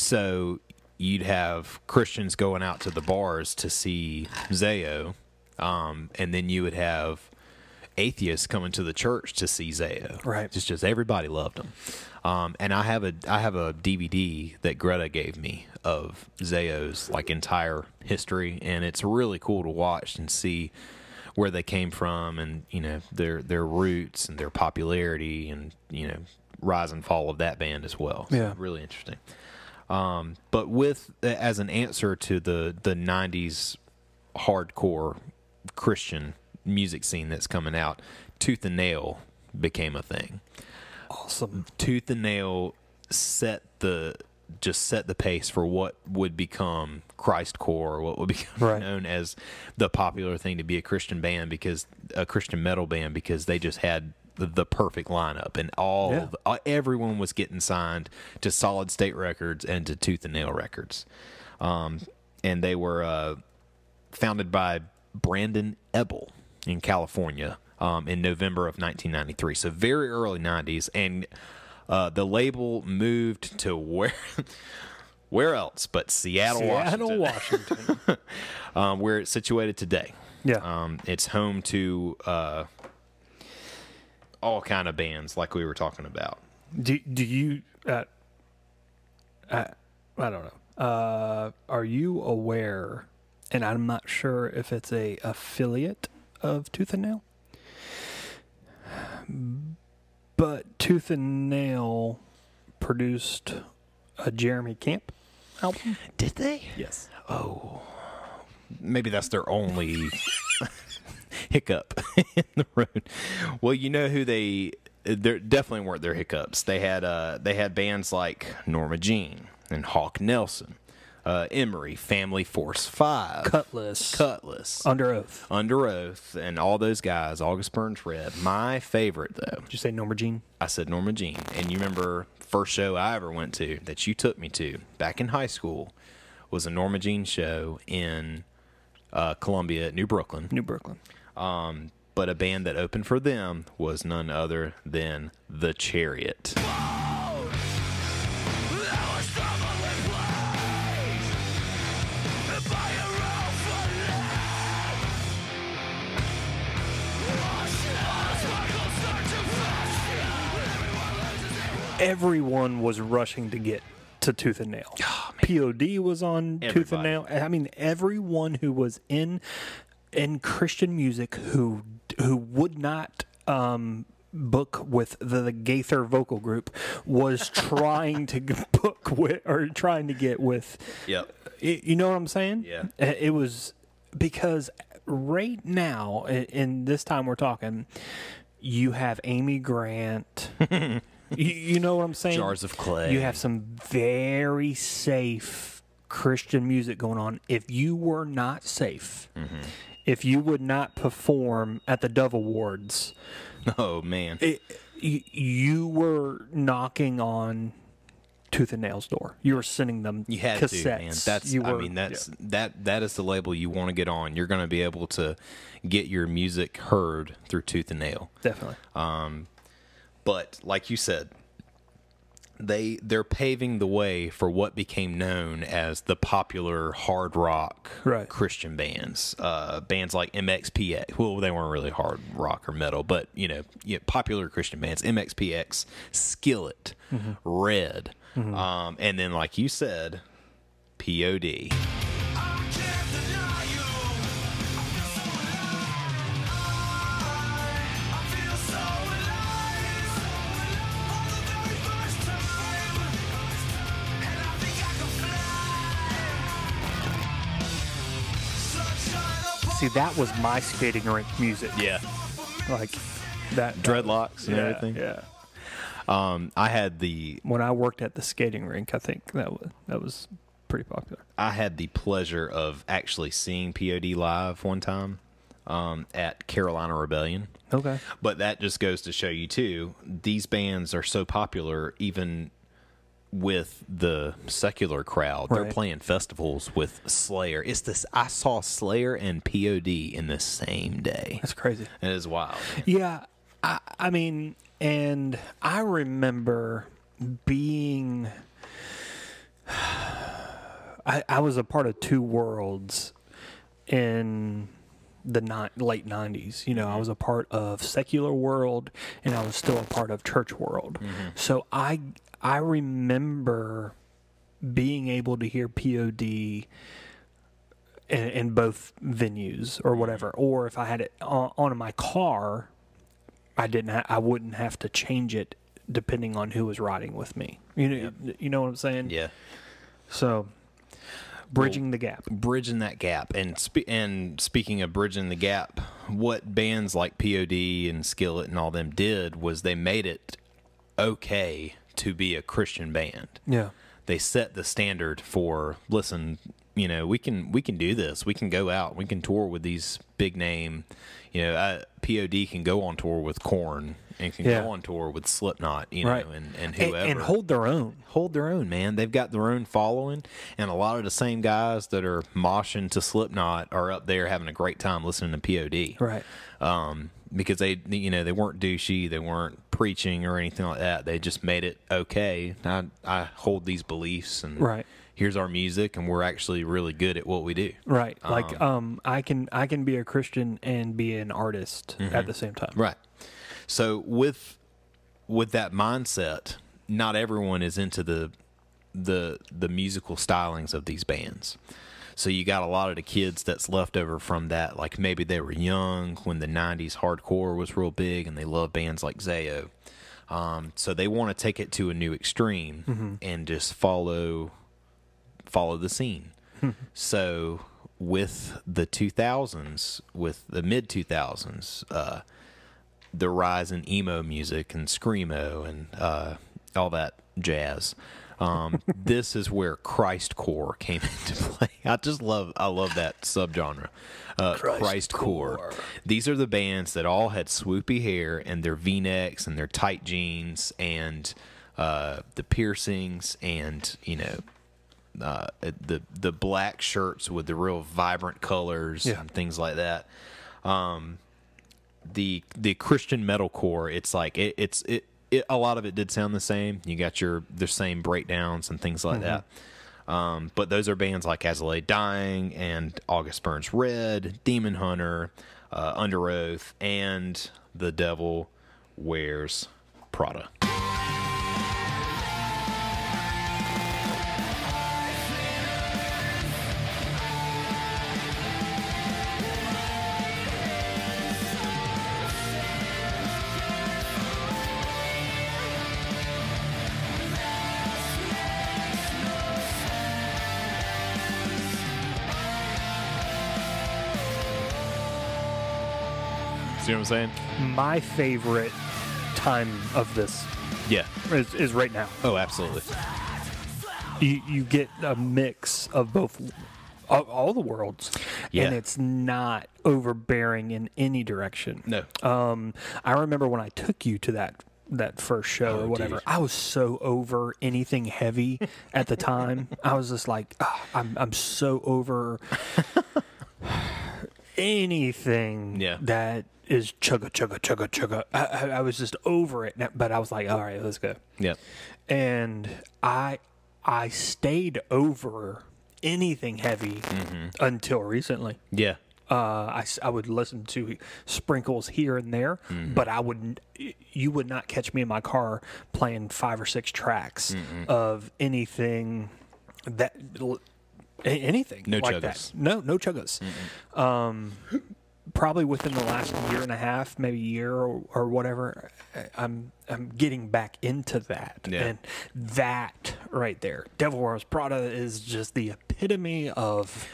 So you'd have Christians going out to the bars to see Zayo, um, and then you would have atheists coming to the church to see Zayo. Right. It's just everybody loved them. Um, and I have a I have a D V D that Greta gave me of Zayo's like entire history, and it's really cool to watch and see where they came from, and you know their their roots and their popularity, and you know rise and fall of that band as well. So Yeah. really interesting. Um, but with as an answer to the the nineties hardcore Christian music scene that's coming out, Tooth and Nail became a thing. awesome. Tooth and Nail set the just set the pace for what would become Christcore, or what would become Right. known as the popular thing to be a Christian band, because a Christian metal band, because they just had the, the perfect lineup, and all Yeah. the- uh, everyone was getting signed to Solid State Records and to Tooth and Nail Records, um, and they were uh, founded by Brandon Ebel in California um, in November of nineteen ninety-three. So very early nineties, and uh, the label moved to where where else but Seattle, Seattle, Washington, Washington. um, where it's situated today. Yeah. Um, it's home to uh, all kind of bands like we were talking about. do do you? Uh, I I don't know. Uh, are you aware? And I'm not sure if it's a affiliate of Tooth and Nail, but Tooth and Nail produced a Jeremy Camp album. Did they? Yes. Maybe that's their only hiccup in the road. Well, you know who they there definitely weren't their hiccups. They had uh they had bands like Norma Jean and Hawk Nelson, uh, Emery, Family Force Five, Cutlass, Cutlass, Under Oath. Under Oath, and all those guys. August Burns Red. My favorite though, Did you say Norma Jean? I said Norma Jean. And you remember first show I ever went to that you took me to back in high school was a Norma Jean show in uh, Columbia, New Brooklyn. New Brooklyn. Um, but a band that opened for them was none other than The Chariot. Everyone was rushing to get to Tooth and Nail. P O D was on Tooth and Everybody. Nail. I mean, everyone who was in in Christian music who who would not um, book with the, the Gaither vocal group was trying to g- book with or trying to get with. Yep. y- You know what I'm saying? Yeah. Uh, It was because right now, in, in this time we're talking, you have Amy Grant. you, you know what I'm saying? Jars of Clay. You have some very safe Christian music going on. If you were not safe, Mm-hmm. if you would not perform at the Dove Awards, Oh, man. it, you, you were knocking on Tooth and Nail's door. You were sending them You had cassettes. to, man. That's. You I were- mean, that's that. That is the label you want to get on. You're going to be able to get your music heard through Tooth and Nail. definitely. But like you said, they they're paving the way for what became known as the popular hard rock Right. Christian bands. Uh, bands like M X P X. Well, they weren't really hard rock or metal, but you know, yeah, popular Christian bands. M X P X, Skillet, Red, um, and then like you said, P O D. See, that was my skating rink music. Yeah, Like that. dreadlocks and yeah, everything. Yeah. Um, I had the When I worked at the skating rink, I think that was that was pretty popular. I had the pleasure of actually seeing P O D live one time um, at Carolina Rebellion. Okay. But that just goes to show you too, these bands are so popular even with the secular crowd. They're Right. playing festivals with Slayer. It's this I saw Slayer and P O D in the same day. That's crazy. It is wild. Yeah, I, I mean, and I remember being. I, I was a part of two worlds in the ni- late nineties. You know, I was a part of secular world, and I was still a part of church world. So I I remember being able to hear P O D in, in both venues or whatever, or if I had it on, on in my car, I didn't. Ha- I wouldn't have to change it depending on who was riding with me. You know, you know what I'm saying? Yeah. So, bridging the gap. Bridging that gap. And spe- and speaking of bridging the gap, what bands like P O D and Skillet and all them did was they made it okay to be a Christian band. Yeah. They set the standard for, listen, you know, we can we can do this. We can go out. We can tour with these big name, you know, uh, P O D can go on tour with Korn and can Yeah. go on tour with Slipknot, you know, Right. and, and And, whoever. and hold their own. hold their own, man. They've got their own following, and a lot of the same guys that are moshing to Slipknot are up there having a great time listening to P O D. Right. Um, because they, you know, they weren't douchey, they weren't preaching or anything like that. They just made it okay. I, I hold these beliefs, and Right. here's our music, and we're actually really good at what we do. Right. Like um I can I can be a Christian and be an artist at the same time. Right. So with with that mindset, not everyone is into the the the musical stylings of these bands. So you got a lot of the kids that's left over from that, like maybe they were young when the nineties hardcore was real big and they love bands like Zayo. Um, so they want to take it to a new extreme and just follow follow the scene. So with the two thousands, with the mid two thousands, uh, the rise in emo music and screamo and uh, all that jazz, Um, this is where Christcore came into play. I just love, I love that subgenre. Uh, Christcore. Christcore. These are the bands that all had swoopy hair and their V-necks and their tight jeans and uh, the piercings and, you know, uh, the the black shirts with the real vibrant colors Yeah. and things like that. Um, the the Christian metalcore, it's like it, it's it, it. A lot of it did sound the same. You got your the same breakdowns and things like that. Um, but those are bands like As I Lay Dying and August Burns Red, Demon Hunter, uh, Under Oath, and The Devil Wears Prada. See what I'm saying? My favorite time of this Yeah. is, is right now. Oh, absolutely. You you get a mix of both, all, all the worlds, Yeah. and it's not overbearing in any direction. No. Um, I remember when I took you to that that first show or whatever. dude. I was so over anything heavy at the time. I was just like, "Ah, I'm I'm so over anything Yeah. that is chugga chugga chugga chugga. I, I, I was just over it, but I was like, all right, let's go. Yep. And I I stayed over anything heavy until recently. Yeah. Uh, I, s- I would listen to sprinkles here and there, but I would you would not catch me in my car playing five or six tracks of anything that a- anything No like chuggas. that. No, no chuggas. Um, probably within the last year and a half, maybe year or, or whatever, I- I'm I'm getting back into that, Yeah. and that right there, Devil Wears Prada, is just the epitome of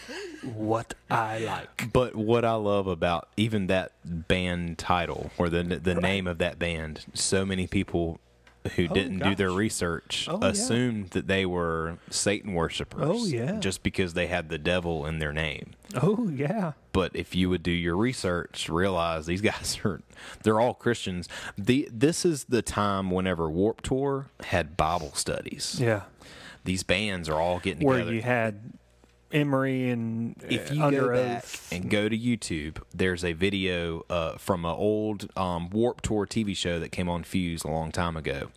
what I like. But what I love about even that band title or the the name of that band, so many people who didn't do their gosh. research Oh, yeah. assumed that they were Satan worshipers. Oh, yeah. Just because they had the devil in their name. Oh yeah, But if you would do your research, realize these guys are they're all Christians. The this is the time whenever Warped Tour had Bible studies. yeah. These bands are all getting Where together. you had Emery and If uh, you Under go back Oath. and go to YouTube, there's a video uh, from an old um, Warped Tour T V show that came on Fuse a long time ago.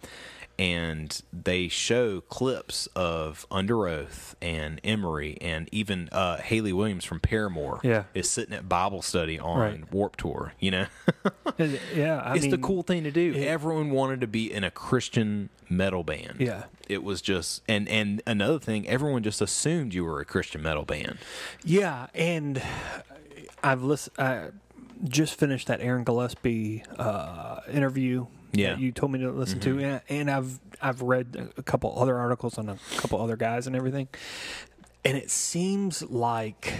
And they show clips of Under Oath and Emery and even uh, Haley Williams from Paramore Yeah. is sitting at Bible study on Right. Warped Tour, you know? Yeah, I it's the mean, cool thing to do. Everyone wanted to be in a Christian metal band. Yeah. It was just, and, and another thing, everyone just assumed you were a Christian metal band. Yeah, and I've listened. I just finished that Aaron Gillespie uh, interview. Yeah. that you told me to listen to, and, and I've I've read a couple other articles on a couple other guys and everything, and it seems like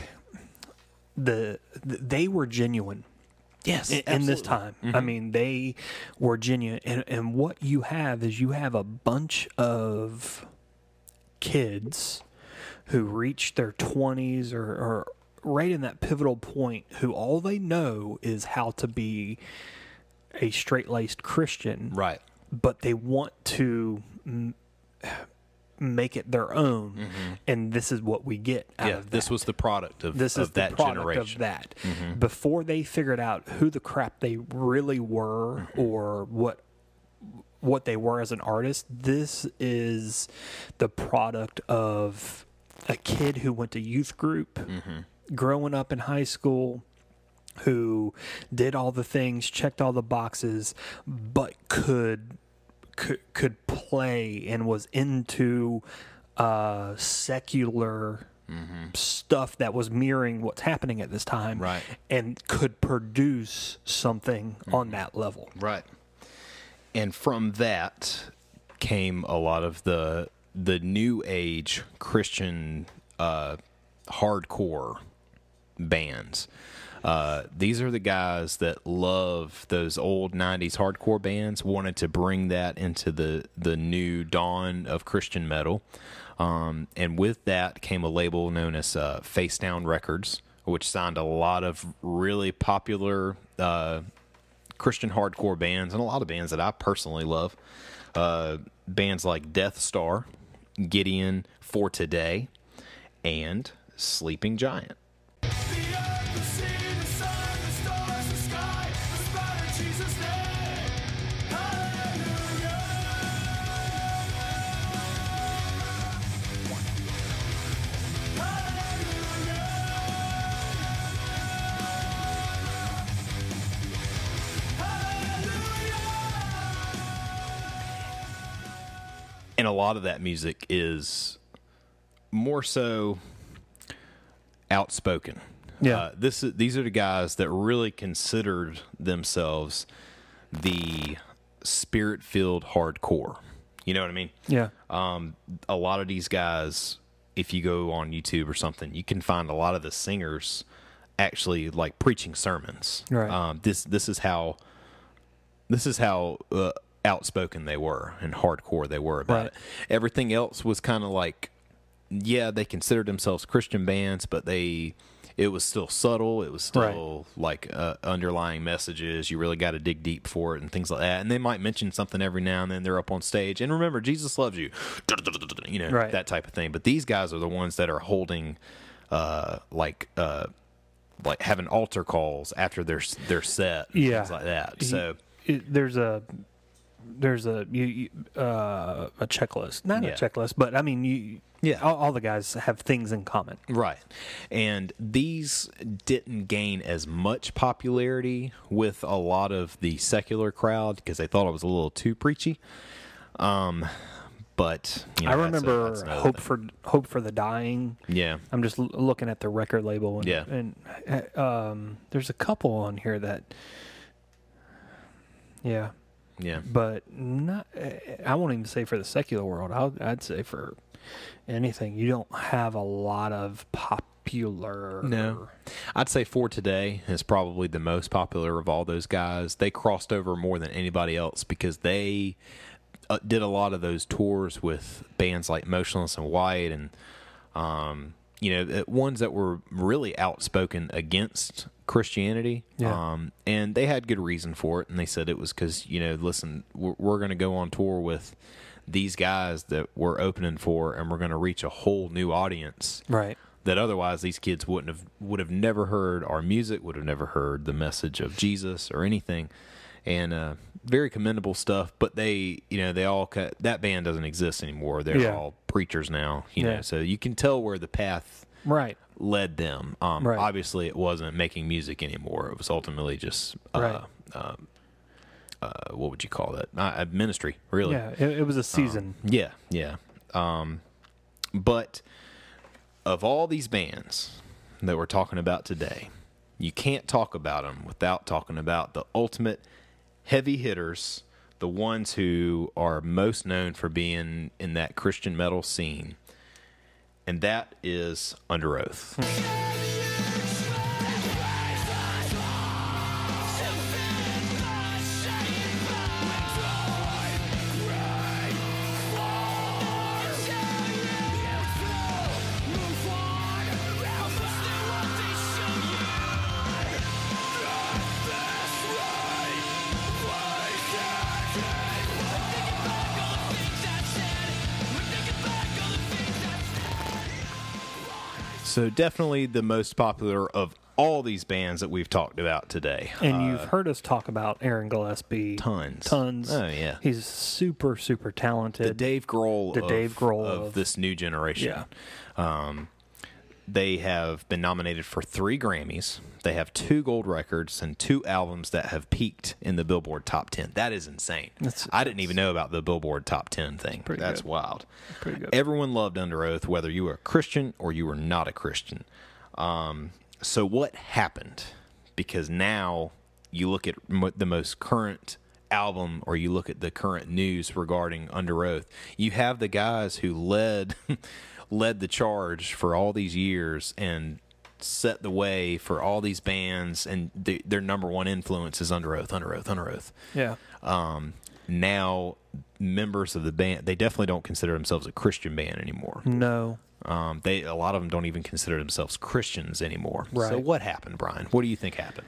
the, the they were genuine. Yes, in, in this time. I mean, they were genuine. And, and what you have is you have a bunch of kids who reach their twenties or, or right in that pivotal point who all they know is how to be a straight-laced Christian. Right. But they want to m- make it their own. And this is what we get out Yeah, of that. this was the product of, This of is the that product generation. of that. Before they figured out who the crap they really were or what what they were as an artist, this is the product of a kid who went to youth group, growing up in high school, who did all the things, checked all the boxes, but could could, could play and was into uh, secular stuff that was mirroring what's happening at this time, Right. and could produce something on that level. Right. And from that came a lot of the the new age Christian uh, hardcore bands. Uh, these are the guys that love those old nineties hardcore bands, wanted to bring that into the, the new dawn of Christian metal. Um, and with that came a label known as uh, Face Down Records, which signed a lot of really popular uh, Christian hardcore bands and a lot of bands that I personally love. Uh, bands like Death Star, Gideon, For Today, and Sleeping Giant. The earth, the sea, the sun, the stars, the sky, the span of Jesus' name. Hallelujah. And a lot of that music is more so outspoken. Yeah. Uh, this is, these are the guys that really considered themselves the spirit-filled hardcore. You know what I mean? Yeah. Um, a lot of these guys, if you go on YouTube or something, you can find a lot of the singers actually like preaching sermons. Right. Um, this this is how this is how uh, outspoken they were and hardcore they were about Right. it. Everything else was kind of like, yeah, they considered themselves Christian bands, but they it was still subtle. It was still like uh, underlying messages. You really got to dig deep for it and things like that. And they might mention something every now and then. They're up on stage. And remember, Jesus loves you. You know, Right. that type of thing. But these guys are the ones that are holding, uh, like, uh, like having altar calls after their their set. And Yeah. things like that. So It, there's a there's a you, you, uh, a checklist, not Yeah. a checklist, but I mean, you, Yeah. all, all the guys have things in common. Right. And these didn't gain as much popularity with a lot of the secular crowd because they thought it was a little too preachy. Um, but you know, I that's a- remember that's another Hope thing. for Hope for the Dying. Yeah. I'm just l- looking at the record label, and, Yeah. and uh, um, there's a couple on here that, yeah, Yeah. but not. I won't even say for the secular world. I'll, I'd say for anything. You don't have a lot of popular. No. I'd say For Today is probably the most popular of all those guys. They crossed over more than anybody else because they uh, did a lot of those tours with bands like Motionless and White and, um, you know, the ones that were really outspoken against Christianity. Yeah. Um, and they had good reason for it. And they said it was because, you know, listen, we're, we're going to go on tour with these guys that we're opening for, and we're going to reach a whole new audience Right. that otherwise these kids wouldn't have would have never heard our music, would have never heard the message of Jesus or anything. And uh, very commendable stuff. But they, you know, they all cut, that band doesn't exist anymore. They're Yeah. all preachers now, you Yeah. know. So you can tell where the path Right. led them. Um, Right. Obviously, it wasn't making music anymore. It was ultimately just uh, Right. um, uh, what would you call that? Uh, ministry, really. Yeah. It, it was a season. Yeah, yeah. Um, but of all these bands that we're talking about today, you can't talk about them without talking about the ultimate heavy hitters, the ones who are most known for being in that Christian metal scene, and that is Under Oath. So definitely the most popular of all these bands that we've talked about today. And Uh, you've heard us talk about Aaron Gillespie. Tons. Tons. Oh, yeah. He's super, super talented. the Dave Grohl, The of, Dave Grohl of, of- this new generation. Um, they have been nominated for three Grammys. They have two gold records and two albums that have peaked in the Billboard Top ten. That is insane. That's- I didn't even know about the Billboard Top ten thing. pretty That's good. wild. Pretty good. Everyone loved Under Oath, whether you were a Christian or you were not a Christian. Um, so what happened? Because now you look at mo- the most current album, or you look at the current news regarding Under Oath. You have the guys who led led the charge for all these years and set the way for all these bands, and the, their number one influence is Under Oath, Under Oath, Under Oath. Yeah. Um, now, members of the band, they definitely don't consider themselves a Christian band anymore. No. Um, they a lot of them don't even consider themselves Christians anymore. Right. So what happened, Brian? What do you think happened?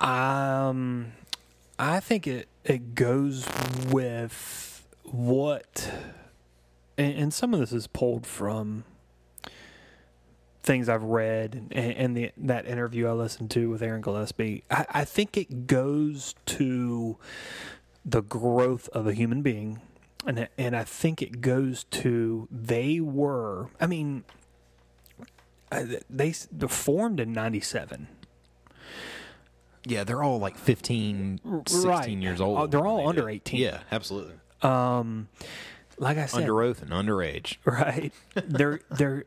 Um, I think it it goes with what, and, and some of this is pulled from things I've read and, and the that interview I listened to with Aaron Gillespie. I, I think it goes to the growth of a human being, and and I think it goes to they were. I mean, I- they s- they formed in ninety-seven. Yeah, they're all like fifteen, sixteen Right. years old. Oh, they're all when they under did. eighteen. Yeah, absolutely. Um, like I said, Under oath and underage. right? They're they're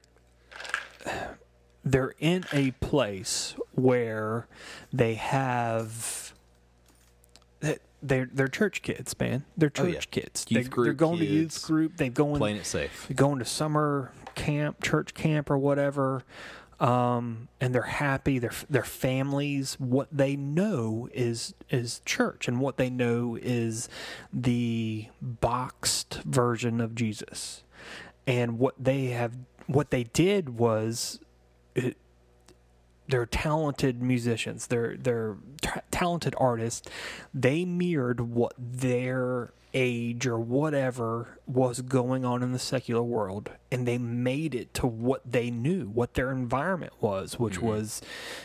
they're in a place where they have that they're they're church kids, man. They're Oh, church yeah. kids. Youth they, group they're going to kids, youth group. They've going Playing it safe. they're going to summer camp, church camp, or whatever. Um, and they're happy. Their their families, what they know is is church, and what they know is the boxed version of Jesus. And what they have, what they did was, it, they're talented musicians. They're they're ta talented artists. They mirrored what their age or whatever was going on in the secular world, and they made it to what they knew, what their environment was, which Mm-hmm. was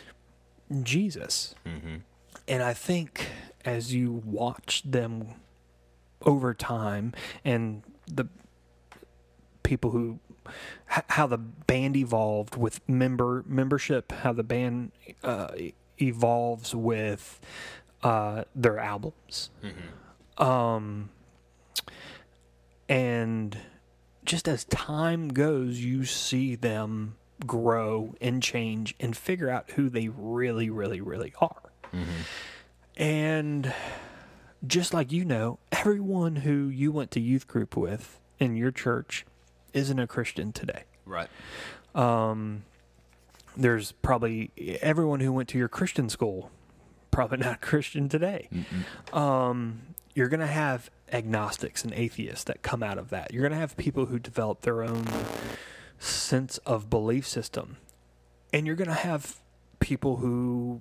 Jesus. Mm-hmm. And I think as you watch them over time, and the people who h- how the band evolved with member membership, how the band uh, e- evolves with uh, their albums, um, and just as time goes, you see them grow and change and figure out who they really, really, really are. And just like you know, everyone who you went to youth group with in your church isn't a Christian today. Right. Um, there's probably everyone who went to your Christian school, probably not a Christian today. Um, you're going to have agnostics and atheists that come out of that. You're going to have people who develop their own sense of belief system. And you're going to have people who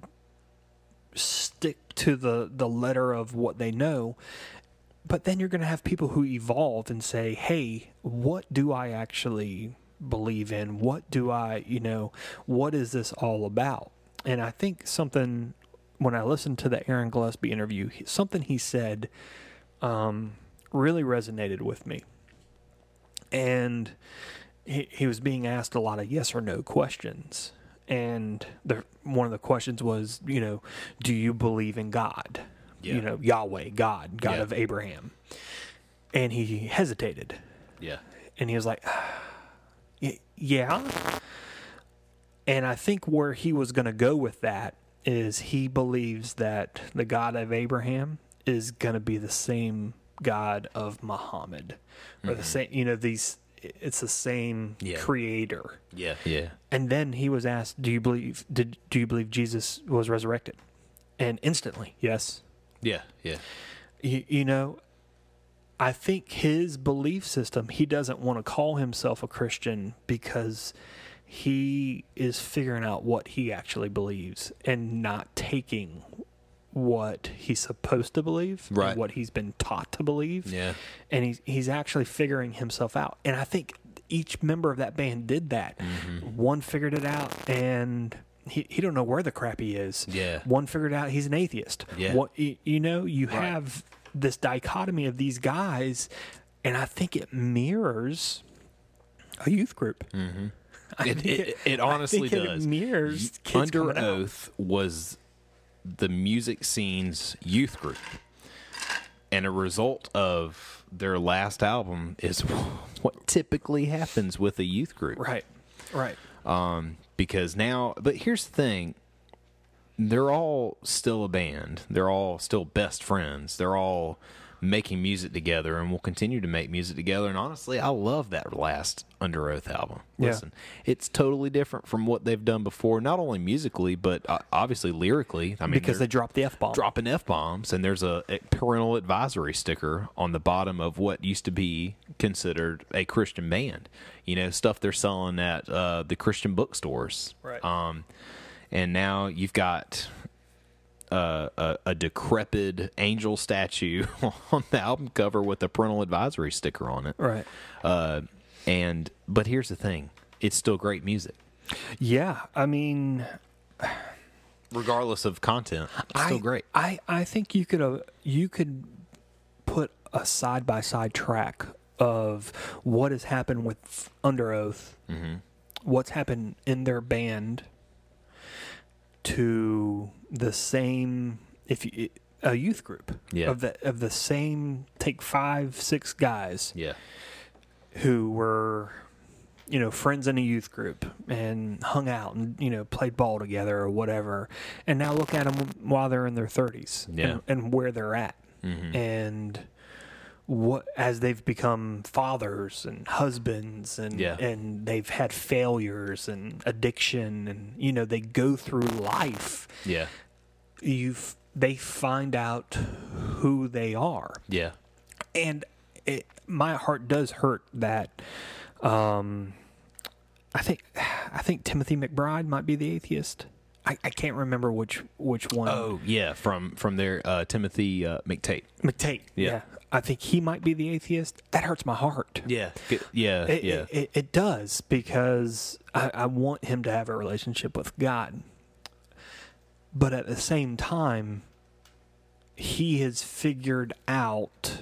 stick to the, the letter of what they know. But then you're going to have people who evolve and say, hey, what do I actually believe in? What do I, you know, what is this all about? And I think something, when I listened to the Aaron Gillespie interview, he- something he said um, really resonated with me. And he, he was being asked a lot of yes or no questions. And the, one of the questions was, you know, do you believe in God? Yeah. You know, Yahweh, God, God Yeah. of Abraham. And he hesitated. Yeah. And he was like, "Y- yeah. And I think where he was going to go with that is he believes that the God of Abraham is going to be the same God of Muhammad, or the same, you know, these, it's the same Yeah. creator. Yeah. Yeah. And then he was asked, do you believe, did, do you believe Jesus was resurrected? And instantly, yes. Yeah. Yeah. You, you know, I think his belief system, he doesn't want to call himself a Christian because he is figuring out what he actually believes and not taking what he's supposed to believe, and Right. what he's been taught to believe. Yeah. And he's, he's actually figuring himself out. And I think each member of that band did that. Mm-hmm. One figured it out, and he, he don't know where the crap he is. Yeah. One figured out he's an atheist. Yeah. What, you, you know, you Right. have this dichotomy of these guys, and I think it mirrors a youth group. Mm-hmm. I It, think it, it honestly I think does. It mirrors Y- kids Under coming out. Oath was the music scene's youth group, and a result of their last album is what typically happens with a youth group. Right, right. Um, because now, but here's the thing: they're all still a band. They're all still best friends. They're all making music together, and we'll continue to make music together. And honestly, I love that last Under Oath album. Yeah. Listen, it's totally different from what they've done before, not only musically, but uh, obviously lyrically. I mean, because they're they dropped the F bomb. dropping F-bombs, and there's a, a parental advisory sticker on the bottom of what used to be considered a Christian band. You know, stuff they're selling at uh, the Christian bookstores. Right. Um, and now you've got uh, a, a decrepit angel statue on the album cover with a parental advisory sticker on it. Right. Uh, and but here's the thing: it's still great music, Yeah. I mean, regardless of content. It's still I, great. I, I think you could uh, you could put a side by side track of what has happened with Under Oath, Mm-hmm. what's happened in their band, to the same if you a youth group Yeah. of the of the same take five six guys Yeah. who were, you know, friends in a youth group and hung out and, you know, played ball together or whatever. And now look at them while they're in their thirties Yeah. and, and where they're at. Mm-hmm. And what as they've become fathers and husbands and Yeah. and they've had failures and addiction and, you know, they go through life. Yeah. You've they find out who they are. Yeah. And it, my heart does hurt that um, I think I think Timothy McBride might be the atheist. I, I can't remember which which one. Oh yeah, from from their uh, Timothy uh, McTate. McTate. Yeah. Yeah. I think he might be the atheist. That hurts my heart. Yeah. Yeah. It, yeah. it, it, it does because I, I want him to have a relationship with God. But at the same time, he has figured out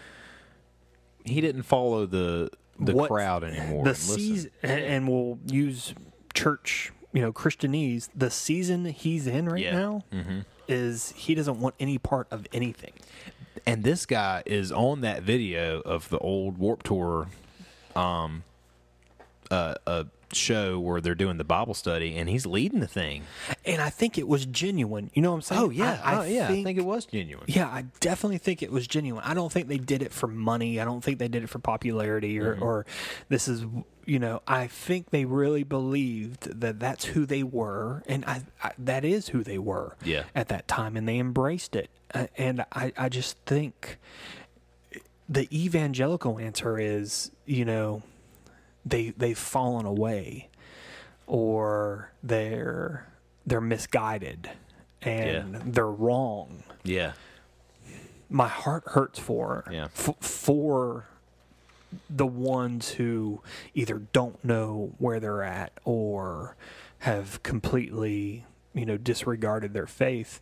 He didn't follow the the what- crowd anymore. the and listen. season, and we'll use church, you know, Christianese. The season he's in right Yeah. now Mm-hmm. is he doesn't want any part of anything. And this guy is on that video of the old Warped Tour um uh, uh show where they're doing the Bible study, and he's leading the thing. And I think it was genuine. You know what I'm saying? Oh yeah, I, I oh, yeah. Think, I think it was genuine. Yeah, I definitely think it was genuine. I don't think they did it for money. I don't think they did it for popularity or, Mm-hmm. or this is, you know, I think they really believed that that's who they were. And I, I, that is who they were Yeah. at that time. And they embraced it. Uh, And I, I just think the evangelical answer is, you know, they, they've fallen away or they're, they're misguided and Yeah. they're wrong. Yeah, My heart hurts for Yeah. f- for the ones who either don't know where they're at or have completely, you know, disregarded their faith.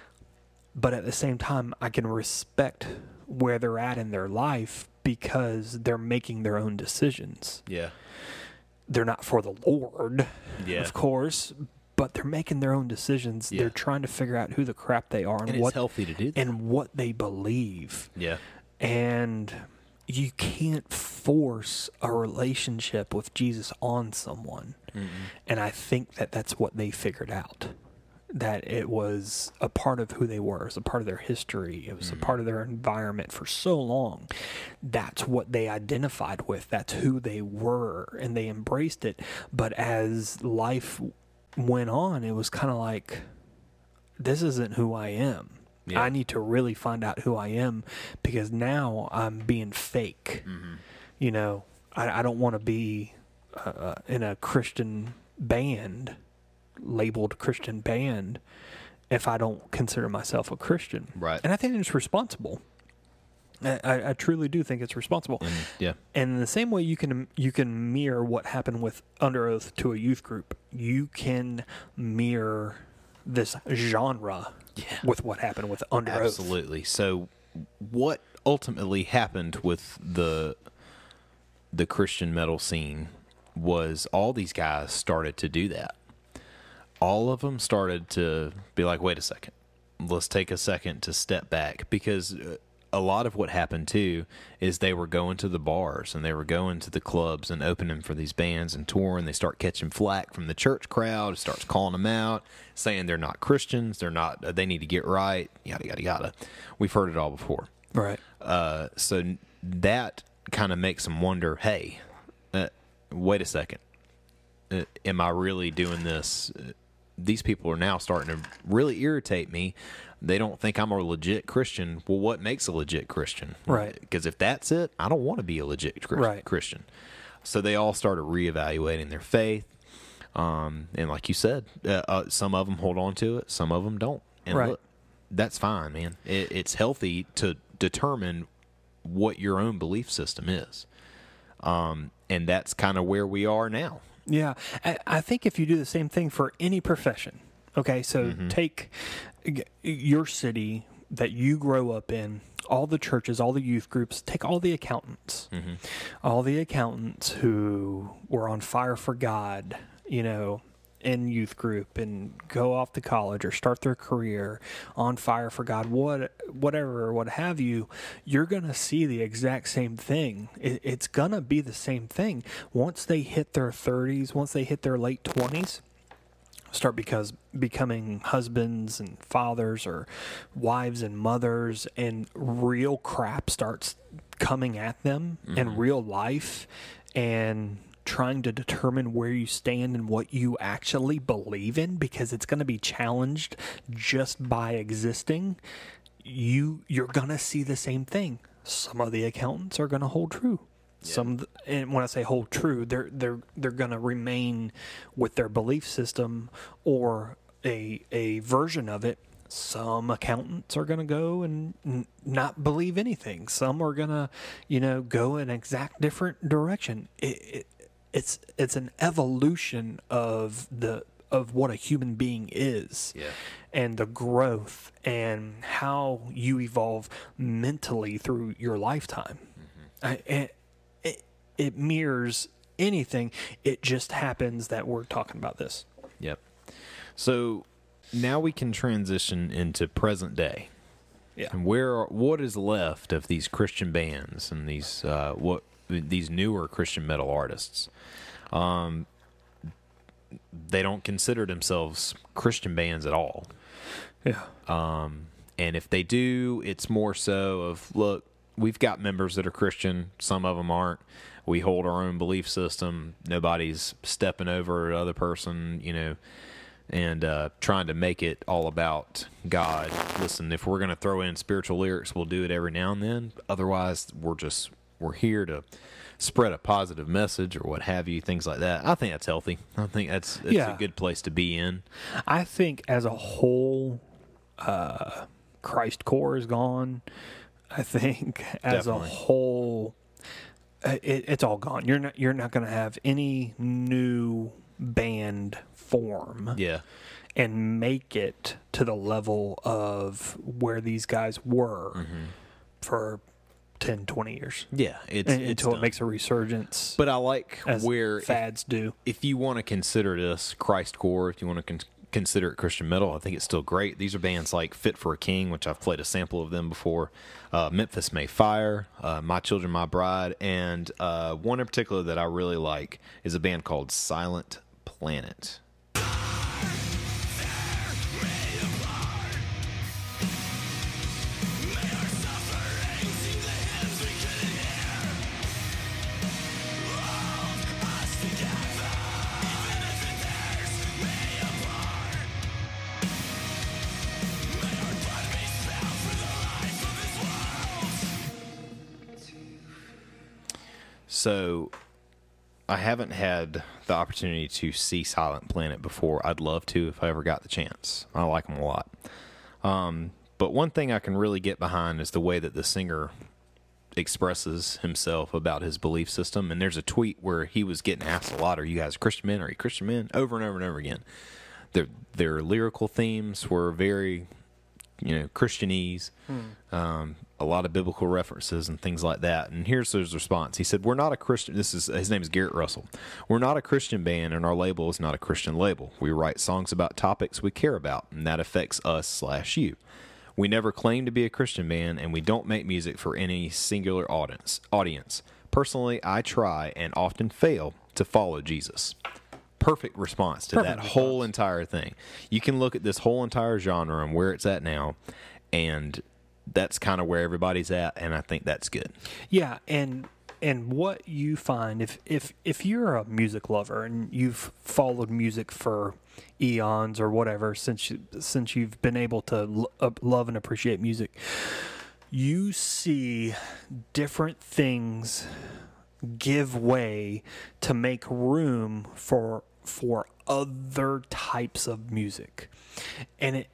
But at the same time, I can respect where they're at in their life because they're making their own decisions. yeah, They're not for the Lord, Yeah. of course, but they're making their own decisions. Yeah. They're trying to figure out who the crap they are and, and it's what healthy to do that. and what they believe. Yeah, And you can't force a relationship with Jesus on someone. And I think that that's what they figured out. That it was a part of who they were. It was a part of their history. It was a part of their environment for so long. That's what they identified with. That's who they were. And they embraced it. But as life went on, it was kind of like, this isn't who I am. Yeah. I need to really find out who I am because now I'm being fake. You know, I, I don't want to be uh, in a Christian band, labeled Christian band, if I don't consider myself a Christian. Right. And I think it's responsible. I, I, I truly do think it's responsible. and yeah, And in the same way you can you can mirror what happened with Under Oath to a youth group, you can mirror this genre with what happened with Under Oath. absolutely. So, what ultimately happened with the the Christian metal scene was all these guys started to do that. All of them started to be like, wait a second, let's take a second to step back, because uh, a lot of what happened too is they were going to the bars and they were going to the clubs and opening for these bands and touring. They start catching flack from the church crowd. It starts calling them out, saying they're not Christians, they're not, they need to get right, yada yada yada. We've heard it all before. Right. Uh, so n- that kind of makes them wonder, hey, uh, wait a second. Uh, am I really doing this? Uh, these people are now starting to really irritate me. They don't think I'm a legit Christian. Well, what makes a legit Christian? Right. Because if that's it, I don't want to be a legit Chris- Right. Christian. So they all started reevaluating their faith. Um, and like you said, uh, uh, some of them hold on to it, some of them don't. And Right. look, that's fine, man. It, it's healthy to determine what your own belief system is. Um, and that's kind of where we are now. Yeah, I, I think if you do the same thing for any profession, okay, so take g- your city that you grow up in, all the churches, all the youth groups, take all the accountants, all the accountants who were on fire for God, you know, in youth group and go off to college or start their career on fire for God, what, whatever, or what have you, you're going to see the exact same thing. It, it's going to be the same thing. Once they hit their thirties, once they hit their late twenties, start because becoming husbands and fathers or wives and mothers, and real crap starts coming at them in real life, and trying to determine where you stand and what you actually believe in, because it's going to be challenged just by existing. You you're going to see the same thing. Some of the accountants are going to hold true. Some of the- and when I say hold true, they're they're they're going to remain with their belief system or a a version of it. Some accountants are going to go and n- not believe anything. Some are going to, you know, go in an exact different direction. It, it, it's it's an evolution of the of what a human being is, Yeah. and the growth and how you evolve mentally through your lifetime. I, it, it it mirrors anything. It just happens that we're talking about this. Yep. So now we can transition into present day. Yeah. And where what is left of these Christian bands and these uh, what these newer Christian metal artists? Um, they don't consider themselves Christian bands at all. Yeah. Um, and if they do, it's more so of, look, we've got members that are Christian. Some of them aren't. We hold our own belief system. Nobody's stepping over the other person, you know, and uh, trying to make it all about God. Listen, if we're going to throw in spiritual lyrics, we'll do it every now and then. Otherwise, we're just, we're here to spread a positive message or what have you, things like that. I think that's healthy. I think that's, that's Yeah. a good place to be in. I think as a whole, uh, Christ core is gone. I think as Definitely. a whole, uh, it, it's all gone. You're not you're not going to have any new band form Yeah. and make it to the level of where these guys were for ten, twenty years. Yeah. It's, Un- it's until it done. makes a resurgence. But I like as where if, fads do. if you want to consider this Christ core, if you want to con- consider it Christian metal, I think it's still great. These are bands like Fit for a King, which I've played a sample of them before, uh, Memphis May Fire, uh, My Children, My Bride, and uh, one in particular that I really like is a band called Silent Planet. So I haven't had the opportunity to see Silent Planet before. I'd love to if I ever got the chance. I like them a lot. Um, but one thing I can really get behind is the way that the singer expresses himself about his belief system. And there's a tweet where he was getting asked a lot, are you guys Christian men? Are you Christian men? Over and over and over again. Their, their lyrical themes were very, you know, Christianese. Um, a lot of biblical references and things like that. And here's his response. He said, we're not a Christian. This is, his name is Garrett Russell. We're not a Christian band, and our label is not a Christian label. We write songs about topics we care about, and that affects us slash you. We never claim to be a Christian band, and we don't make music for any singular audience. Audience. Personally, I try and often fail to follow Jesus. Perfect response to Perfect that whole entire thing. You can look at this whole entire genre and where it's at now, and that's kind of where everybody's at, and I think that's good. Yeah, and and what you find if if if you're a music lover and you've followed music for eons or whatever since you, since you've been able to lo- uh, love and appreciate music, you see different things give way to make room for for other types of music, and it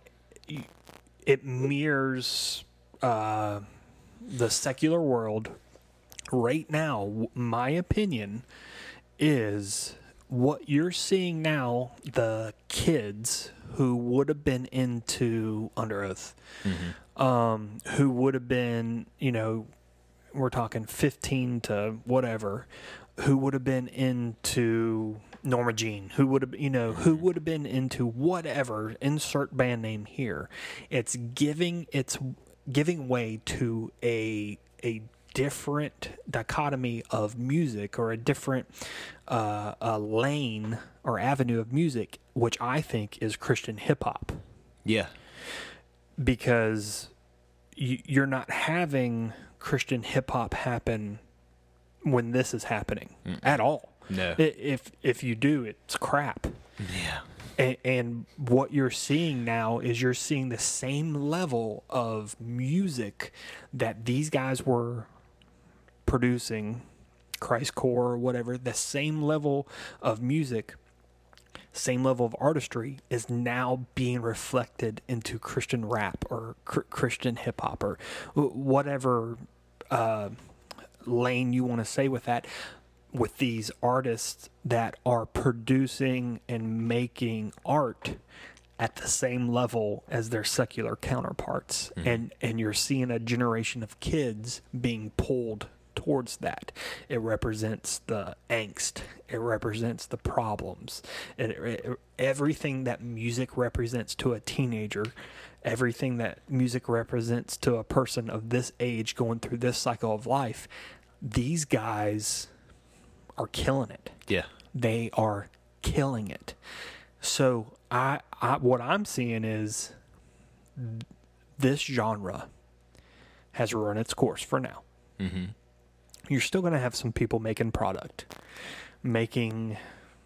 it mirrors uh, the secular world right now. My opinion is what you're seeing now, the kids who would have been into Under Oath, um, who would have been, you know, we're talking fifteen to whatever, who would have been into Norma Jean, who would have, you know, who would have been into whatever, insert band name here. It's giving, it's giving way to a, a different dichotomy of music, or a different uh, a lane or avenue of music, which I think is Christian hip hop, Yeah. because you, you're not having Christian hip hop happen when this is happening at all. No. I- If if you do, it's crap. Yeah. And, and what you're seeing now is you're seeing the same level of music that these guys were producing, Christ Core or whatever. The same level of music, same level of artistry is now being reflected into Christian rap or cr- Christian hip hop, or wh- whatever uh, lane you want to say with that, with these artists that are producing and making art at the same level as their secular counterparts. And and you're seeing a generation of kids being pulled towards that. It represents the angst. It represents the problems. It, it, everything that music represents to a teenager, everything that music represents to a person of this age going through this cycle of life, these guys are killing it. Yeah. They are killing it. So I, I what I'm seeing is this genre has run its course for now. Mm-hmm. You're still going to have some people making product, making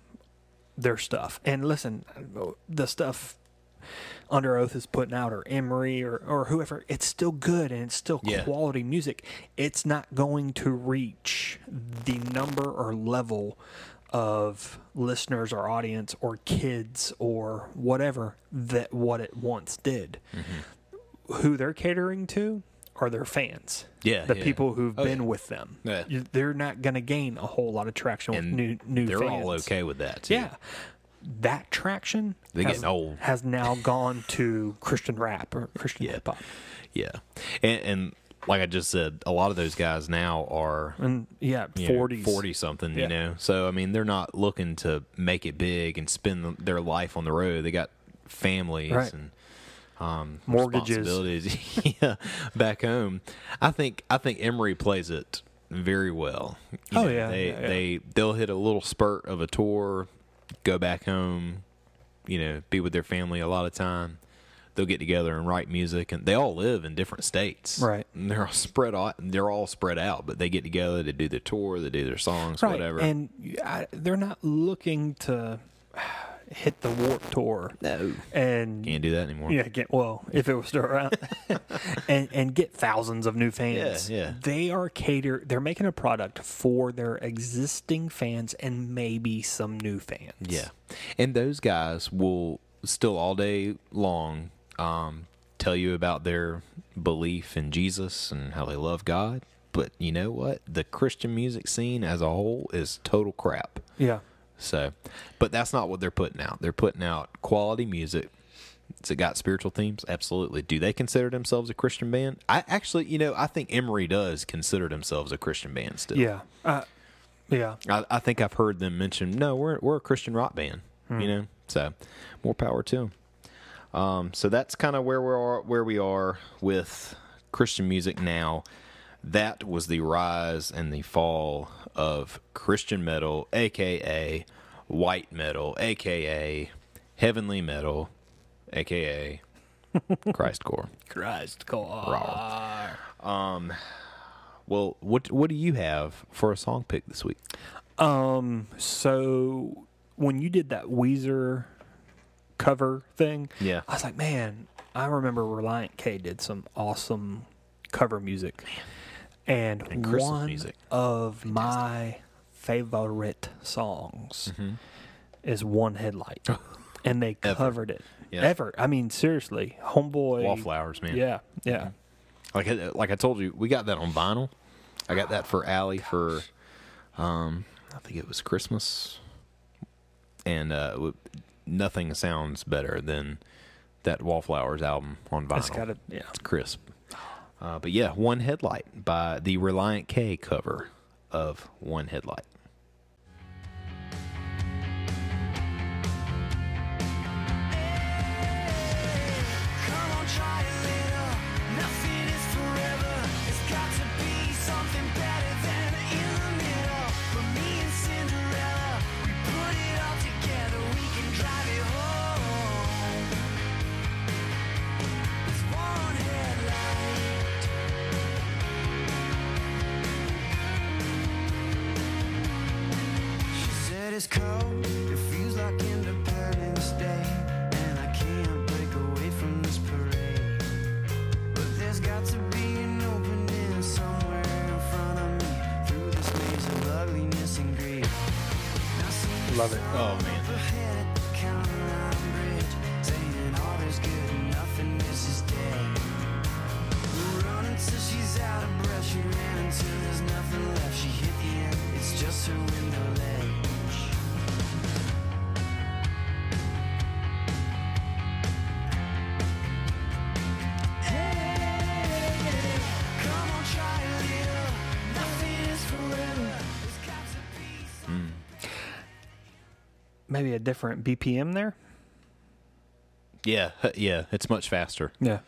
their stuff. And listen, the stuff Under Oath is putting out, or Emery, or, or whoever, it's still good and it's still Yeah. quality music. It's not going to reach the number or level of listeners or audience or kids or whatever that what it once did. Who they're catering to are their fans. Yeah, The yeah. people who've Oh, been yeah. with them. Yeah. You- They're not going to gain a whole lot of traction with And new new they're fans. all okay with that, too. Yeah. That traction They're has, getting old. has now gone to Christian rap or Christian Yeah. hip hop. Yeah. And, and like I just said, a lot of those guys now are And yeah, you know, forties. forty something, Yeah. you know. So I mean, they're not looking to make it big and spend their life on the road. They got families Right. and um, Mortgages. responsibilities yeah, back home. I think I think Emery plays it very well. You Oh, know, yeah, they yeah, yeah. they they'll hit a little spurt of a tour, go back home, you know, be with their family a lot of time. They'll get together and write music, and they all live in different states. Right. And they're all spread out. They're all spread out, but they get together. They do their tour. They do their songs, Right. whatever. And I, they're not looking to hit the Warped Tour. no, And can't do that anymore. yeah, get well if it was still around, and and get thousands of new fans. Yeah, yeah. They are cater. They're making a product for their existing fans and maybe some new fans. Yeah, and those guys will still all day long um, tell you about their belief in Jesus and how they love God. But you know what? The Christian music scene as a whole is total crap. Yeah. So, but that's not what they're putting out. They're putting out quality music. Has it got spiritual themes? Absolutely. Do they consider themselves a Christian band? I actually, you know, I think Emery does consider themselves a Christian band still. Yeah. Uh, yeah. I, I think I've heard them mention, no, we're we're a Christian rock band. Hmm. You know, so more power to them. Um, so that's kind of where we are. Where we are with Christian music now. That was the rise and the fall of Christian metal, aka white metal, aka heavenly metal, aka Christ core. Christ, car. Well, what what do you have for a song pick this week? Um, so when you did that Weezer cover thing, Yeah. I was like, man, I remember Reliant K did some awesome cover music. And, And Christmas one music. of my favorite songs is One Headlight. And they Ever. covered it. Yeah. Ever. I mean, seriously. Homeboy. Wallflowers, man. Yeah, yeah. Like I- like I told you, we got that on vinyl. I got that for Allie for, um, I think it was Christmas, and uh, w- nothing sounds better than that Wallflowers album on vinyl. It's got a, yeah. It's crisp. Uh, but yeah, One Headlight by the Reliant K cover of One Headlight. Come on, try a little. Nothing is forever. It's got to be something better than in the middle. For me and Cinderella, we put it all together. We can drive it home. It's one headlight. She said it's cold. It feels like Independence Day, and I can't break away from this parade. But there's got to be an opening somewhere in front of me through this maze of ugliness and greed. Now see Love it. Oh man, ahead at the county line bridge, saying all is good and nothingness is dead. We run until she's out of breath. She ran until there's nothing left. She hit the end. It's just her window ledge. Come on, try a little. Nothing is forever. There's got to be some. Maybe a different B P M there? yeah, h- yeah, it's much faster. Yeah.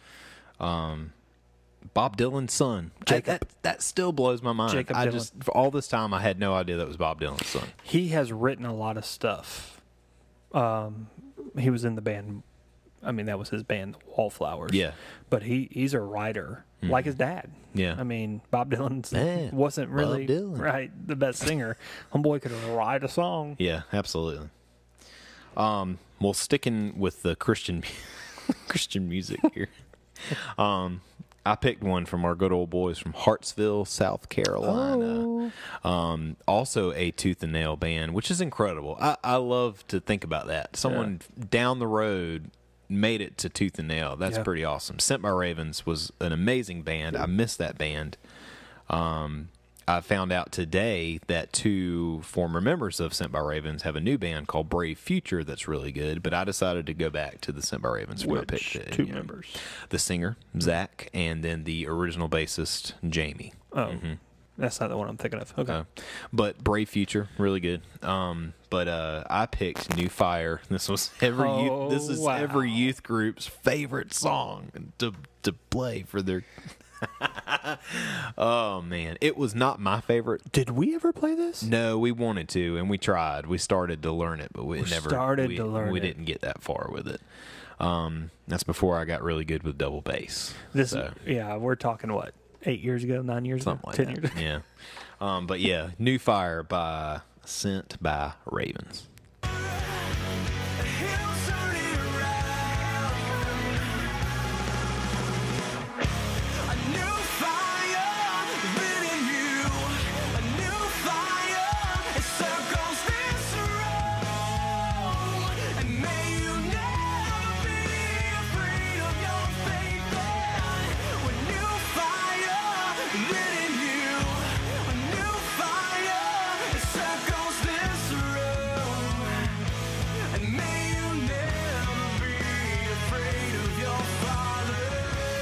Bob Dylan's son, Jacob. That, that, that still blows my mind. Jacob I Dylan. just for all this time I had no idea that was Bob Dylan's son. He has written a lot of stuff. Um, he was in the band. I mean, that was his band, Wallflowers. Yeah. But he, he's a writer, like his dad. Yeah. I mean, Bob Dylan Man, wasn't Bob really Dylan. right the best singer. Homeboy could write a song. Yeah, absolutely. Um, well, sticking with the Christian Christian music here, um, I picked one from our good old boys from Hartsville, South Carolina. Um, also a Tooth and Nail band, which is incredible. I, I love to think about that. Someone down the road made it to Tooth and Nail. That's Yeah. pretty awesome. Sent by Ravens was an amazing band. I miss that band. Um, I found out today that two former members of Sent by Ravens have a new band called Brave Future that's really good, but I decided to go back to the Sent by Ravens for my pick. Which today, two you know. members? The singer, Zach, and then the original bassist, Jamie. Oh, that's not the one I'm thinking of. Okay. Uh, but Brave Future, really good. Um, but uh, I picked New Fire. This was every Oh, youth, this is wow. every youth group's favorite song to to play for their. Oh man, it was not my favorite. Did we ever play this? No, we wanted to, and we tried. We started to learn it, but we, We never started we, to learn We it. didn't get that far with it. Um, that's before I got really good with double bass. This, So, yeah, we're talking what, eight years ago, nine years something ago, like ten that. years ago. Yeah. Um, but yeah, New Fire by Sent by Ravens. He'll turn it around. A new fire lit in you. A new fire. It circles this road. And may you never be afraid of your faith. A new fire lit in you. A new fire. It circles this road. And may you never be afraid of your father.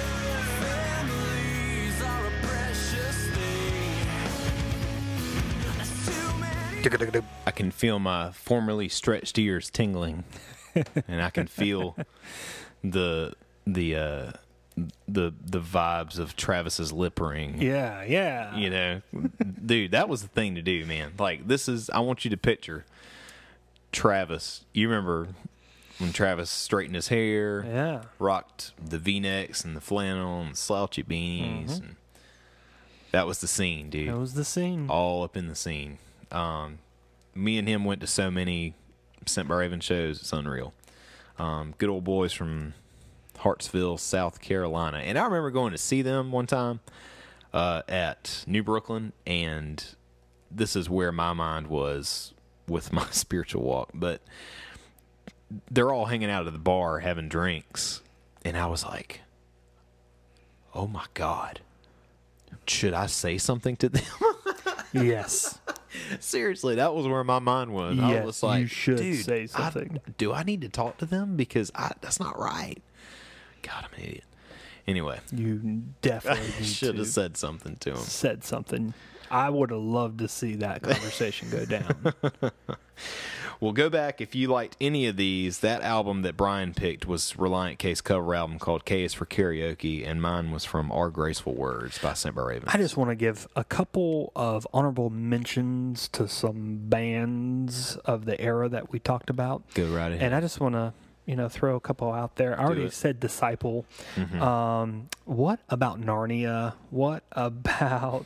Families are a precious thing. There's too many. I can feel my formerly stretched ears tingling, and I can feel the the uh, the the vibes of Travis's lip ring. Yeah, yeah. You know, dude, that was the thing to do, man. Like, this is, I want you to picture Travis. You remember when Travis straightened his hair, Yeah. rocked the V-necks and the flannel and the slouchy beanies, and that was the scene, dude. That was the scene. All up in the scene. Um, me and him went to so many Sent by Raven shows, it's unreal. Um, good old boys from Hartsville, South Carolina. And I remember going to see them one time uh, at New Brooklyn, and this is where my mind was with my spiritual walk. But they're all hanging out at the bar having drinks, and I was like, oh my God, should I say something to them? Yes. Seriously, that was where my mind was. I Yes, was like, you should dude, say I- something. do I need to talk to them? Because I, that's not right. God, I'm an idiot. Anyway, You definitely I need should to have said something to him. said something. I would have loved to see that conversation go down. Well, go back if you liked any of these. That album that Brian picked was Reliant K's cover album called K is for Karaoke, and mine was from Our Graceful Words by Sent by Raven. I just want to give a couple of honorable mentions to some bands of the era that we talked about. Go right ahead. And I just want to, you know, throw a couple out there. I already it. said Disciple. Mhm. Um, what about Narnia? What about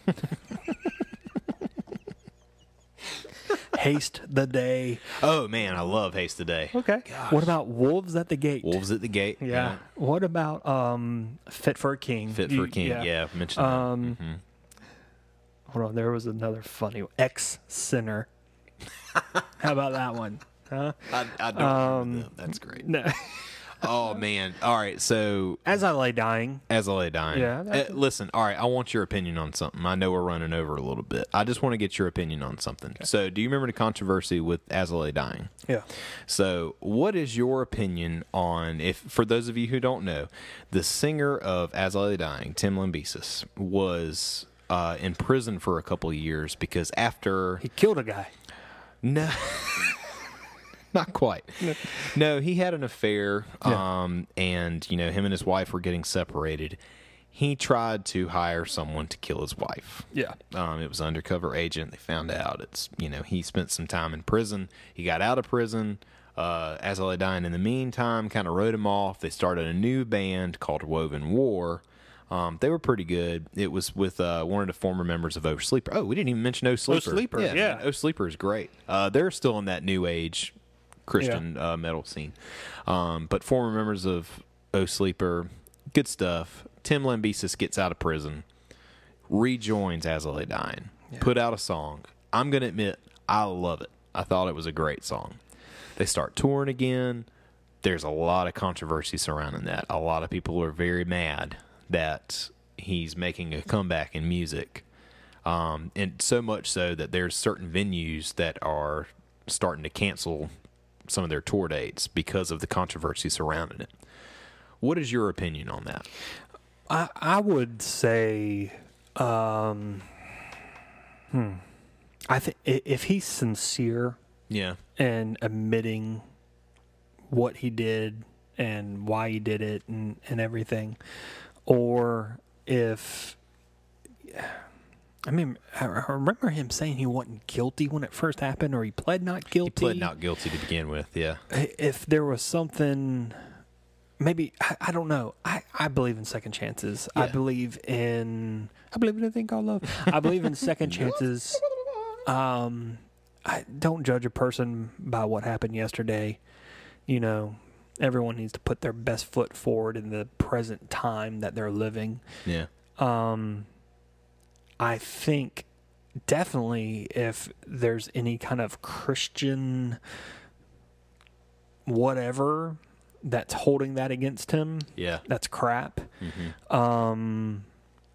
Haste the Day? Oh man, I love Haste Today. Okay. Gosh. What about Wolves at the Gate? Wolves at the Gate. Yeah. What about um, Fit for a King? Fit for You- a King. Yeah, mentioned Um, that. Mhm. Hold on, there was another funny one. Ex Sinner. How about that one? Huh? I, I don't Um, remember them. That's great. No. Oh man. All right. So As I Lay Dying. As I Lay Dying. Yeah, Uh, that's- listen, all right, I want your opinion on something. I know we're running over a little bit. I just want to get your opinion on something. So, do you remember the controversy with As I Lay Dying? Yeah. So, what is your opinion on, if for those of you who don't know, the singer of As I Lay Dying, Tim Lambesis, was uh, in prison for a couple of years because after He killed a guy. no. Not quite. No, he had an affair, Yeah. um, and you know him and his wife were getting separated. He tried to hire someone to kill his wife. Yeah. Um, it was an undercover agent. They found out. It's you know he spent some time in prison. He got out of prison. Uh, As I Lay Dying, in the meantime, kind of wrote him off. They started a new band called Woven War. Um, they were pretty good. It was with uh, one of the former members of O Sleeper. Oh, we didn't even mention O Sleeper. Sleeper, yeah. man, O Sleeper is great. Uh, they're still in that new age Christian uh, metal scene. Um, but former members of O Sleeper, good stuff. Tim Lambesis gets out of prison, rejoins As I Lay Dying, put out a song. I'm going to admit, I love it. I thought it was a great song. They start touring again. There's a lot of controversy surrounding that. A lot of people are very mad that he's making a comeback in music. Um, and so much so that there's certain venues that are starting to cancel some of their tour dates because of the controversy surrounding it. What is your opinion on that? I, I would say, um, hmm, I think if he's sincere Yeah. and admitting what he did and why he did it and, and everything, or if, I mean, I I remember him saying he wasn't guilty when it first happened, or he pled not guilty. He pled not guilty to begin with, yeah. If there was something, maybe I, I don't know. I, I believe in second chances. I Yeah. believe in I believe in a thing called love. I believe in second chances. Um, I don't judge a person by what happened yesterday. You know, everyone needs to put their best foot forward in the present time that they're living. Yeah. Um, I think definitely if there's any kind of Christian whatever that's holding that against him, Yeah. that's crap. Mm-hmm. Um,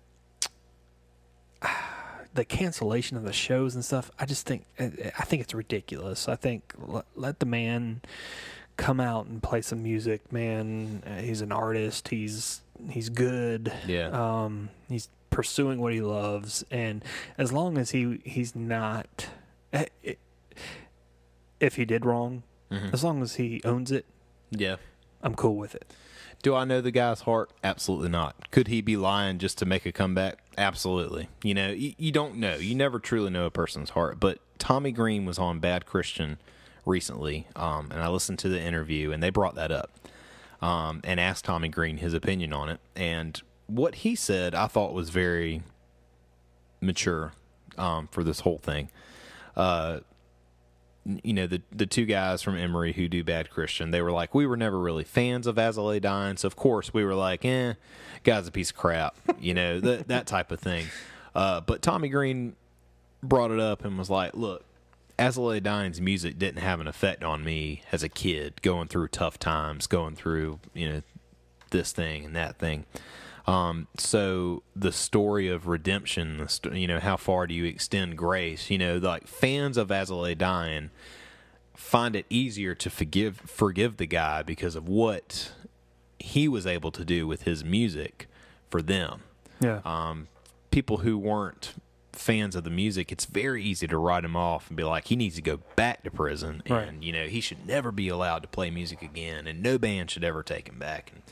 the cancellation of the shows and stuff, I just think I think it's ridiculous. I think let, let the man come out and play some music, man. Uh, He's an artist. He's he's good. Yeah. Um, he's pursuing what he loves, and as long as he he's not, eh, eh, if he did wrong, Mhm. as long as he owns it, Yeah. I'm cool with it. Do I know the guy's heart? Absolutely not. Could he be lying just to make a comeback? Absolutely. You know, you, you don't know. You never truly know a person's heart. But Tommy Green was on Bad Christian recently, um, and I listened to the interview, and they brought that up um, and asked Tommy Green his opinion on it. And what he said, I thought was very mature um, for this whole thing. Uh, you know, the the two guys from Emory who do Bad Christian, they were like, we were never really fans of As I Lay Dying, so of course we were like, eh, guy's a piece of crap, you know, that that type of thing. Uh, but Tommy Green brought it up and was like, look, As I Lay Dying's music didn't have an effect on me as a kid, going through tough times, going through, you know, this thing and that thing. Um, so the story of redemption, the st- you know, how far do you extend grace? You know, like fans of As I Lay Dying find it easier to forgive forgive the guy because of what he was able to do with his music for them. Yeah. Um, people who weren't fans of the music, it's very easy to write him off and be like, he needs to go back to prison, and Right. you know, he should never be allowed to play music again, and no band should ever take him back. And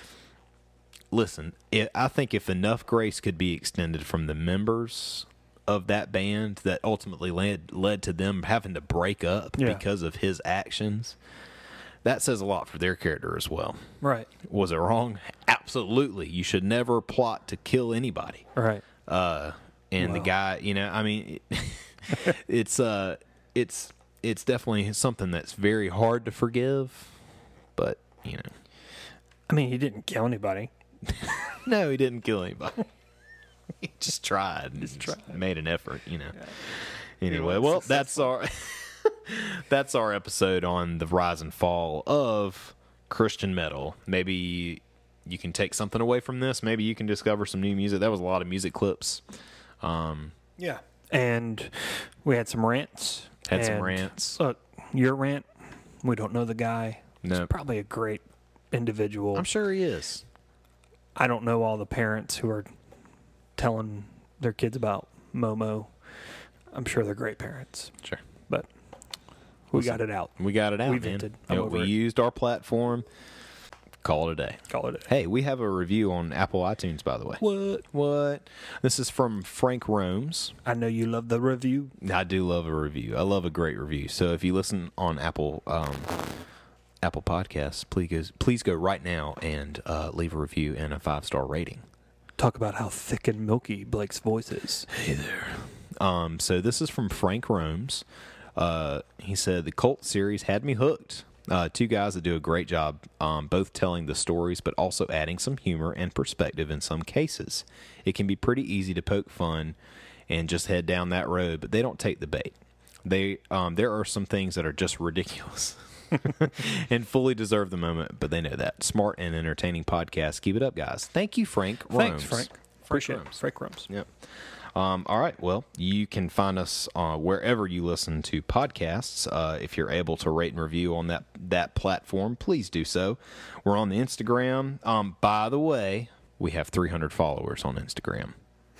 listen, it, I think if enough grace could be extended from the members of that band that ultimately led led to them having to break up Yeah. because of his actions, that says a lot for their character as well. Right. Was it wrong? Absolutely. You should never plot to kill anybody. Right. Uh, and the Wow. guy, you know, I mean, it's uh, it's it's definitely something that's very hard to forgive. But you know, I mean, he didn't kill anybody. no, he didn't kill anybody. He just tried. and Just tried. Made an effort, you know. Anyway, was well, that's our that's our episode on the rise and fall of Christian metal. Maybe you can take something away from this. Maybe you can discover some new music. That was a lot of music clips. Um, Yeah. And we had some rants. Had some And, rants. Look, your rant, we don't know the guy. No. He's probably a great individual. I'm sure he is. I don't know all the parents who are telling their kids about Momo. I'm sure they're great parents, Sure. but we Listen, got it out. We got it out, We man. vented. You I'm know, over we it. used our platform. Call it a day. Call it a Hey, we have a review on Apple iTunes, by the way. What? What? This is from Frank Romes. I know you love the review. I do love a review. I love a great review. So if you listen on Apple um, Apple Podcasts, please go, please go right now and uh, leave a review and a five star rating. Talk about how thick and milky Blake's voice is. Hey there. Um, so this is from Frank Romes. Uh, he said the Cult series had me hooked. Uh, two guys that do a great job, um, both telling the stories, but also adding some humor and perspective in some cases. It can be pretty easy to poke fun and just head down that road, but they don't take the bait. They, um, there are some things that are just ridiculous and fully deserve the moment, but they know that. Smart and entertaining podcast. Keep it up, guys. Thank you, Frank Romes. Thanks, Frank. Appreciate Romes. it. Frank Rums. Yep. Um, all right. Well, you can find us uh, wherever you listen to podcasts. Uh, if you're able to rate and review on that that platform, please do so. We're on the Instagram. Um, by the way, we have three hundred followers on Instagram,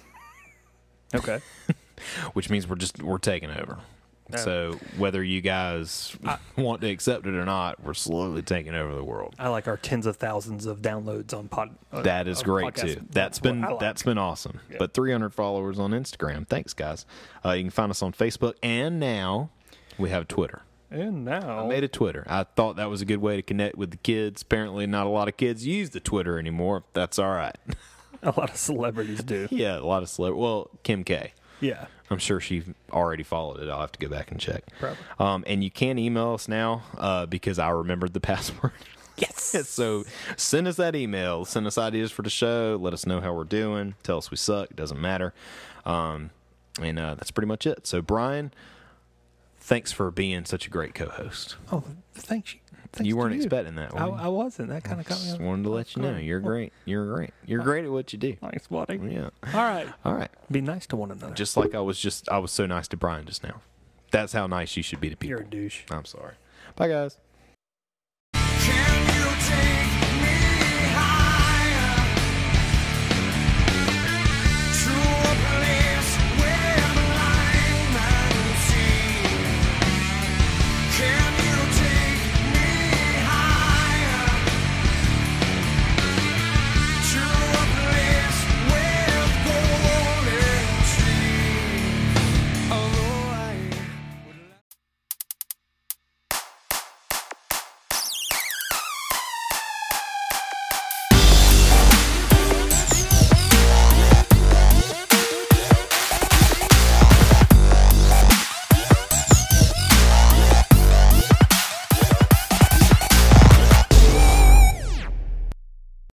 Okay. which means we're just we're taking over. So whether you guys want to accept it or not, we're slowly taking over the world. I like our tens of thousands of downloads on pod. Uh, That is of great podcasts. too. That's been what I like. that's been awesome. But three hundred followers on Instagram. Thanks, guys. Uh, you can find us on Facebook, and now we have Twitter. And now I made a Twitter. I thought that was a good way to connect with the kids. Apparently, not a lot of kids use the Twitter anymore. That's all right. a lot of celebrities do. Yeah, a lot of celeb. Well, Kim K. Yeah. I'm sure she already followed it. I'll have to go back and check. Probably. Um, and you can email us now uh, because I remembered the password. Yes. So send us that email. Send us ideas for the show. Let us know how we're doing. Tell us we suck. It doesn't matter. Um, and uh, that's pretty much it. So, Brian, thanks for being such a great co-host. Oh, thanks. Thanks You to weren't expecting that, were I, you? I wasn't. That kind of caught me. Just off- wanted to let you know. guard. You're great. You're great. You're great at what you do. Thanks, buddy. Yeah. All right. All right. Be nice to one another. Just like I was just I was so nice to Brian just now. That's how nice you should be to people. You're a douche. I'm sorry. Bye, guys.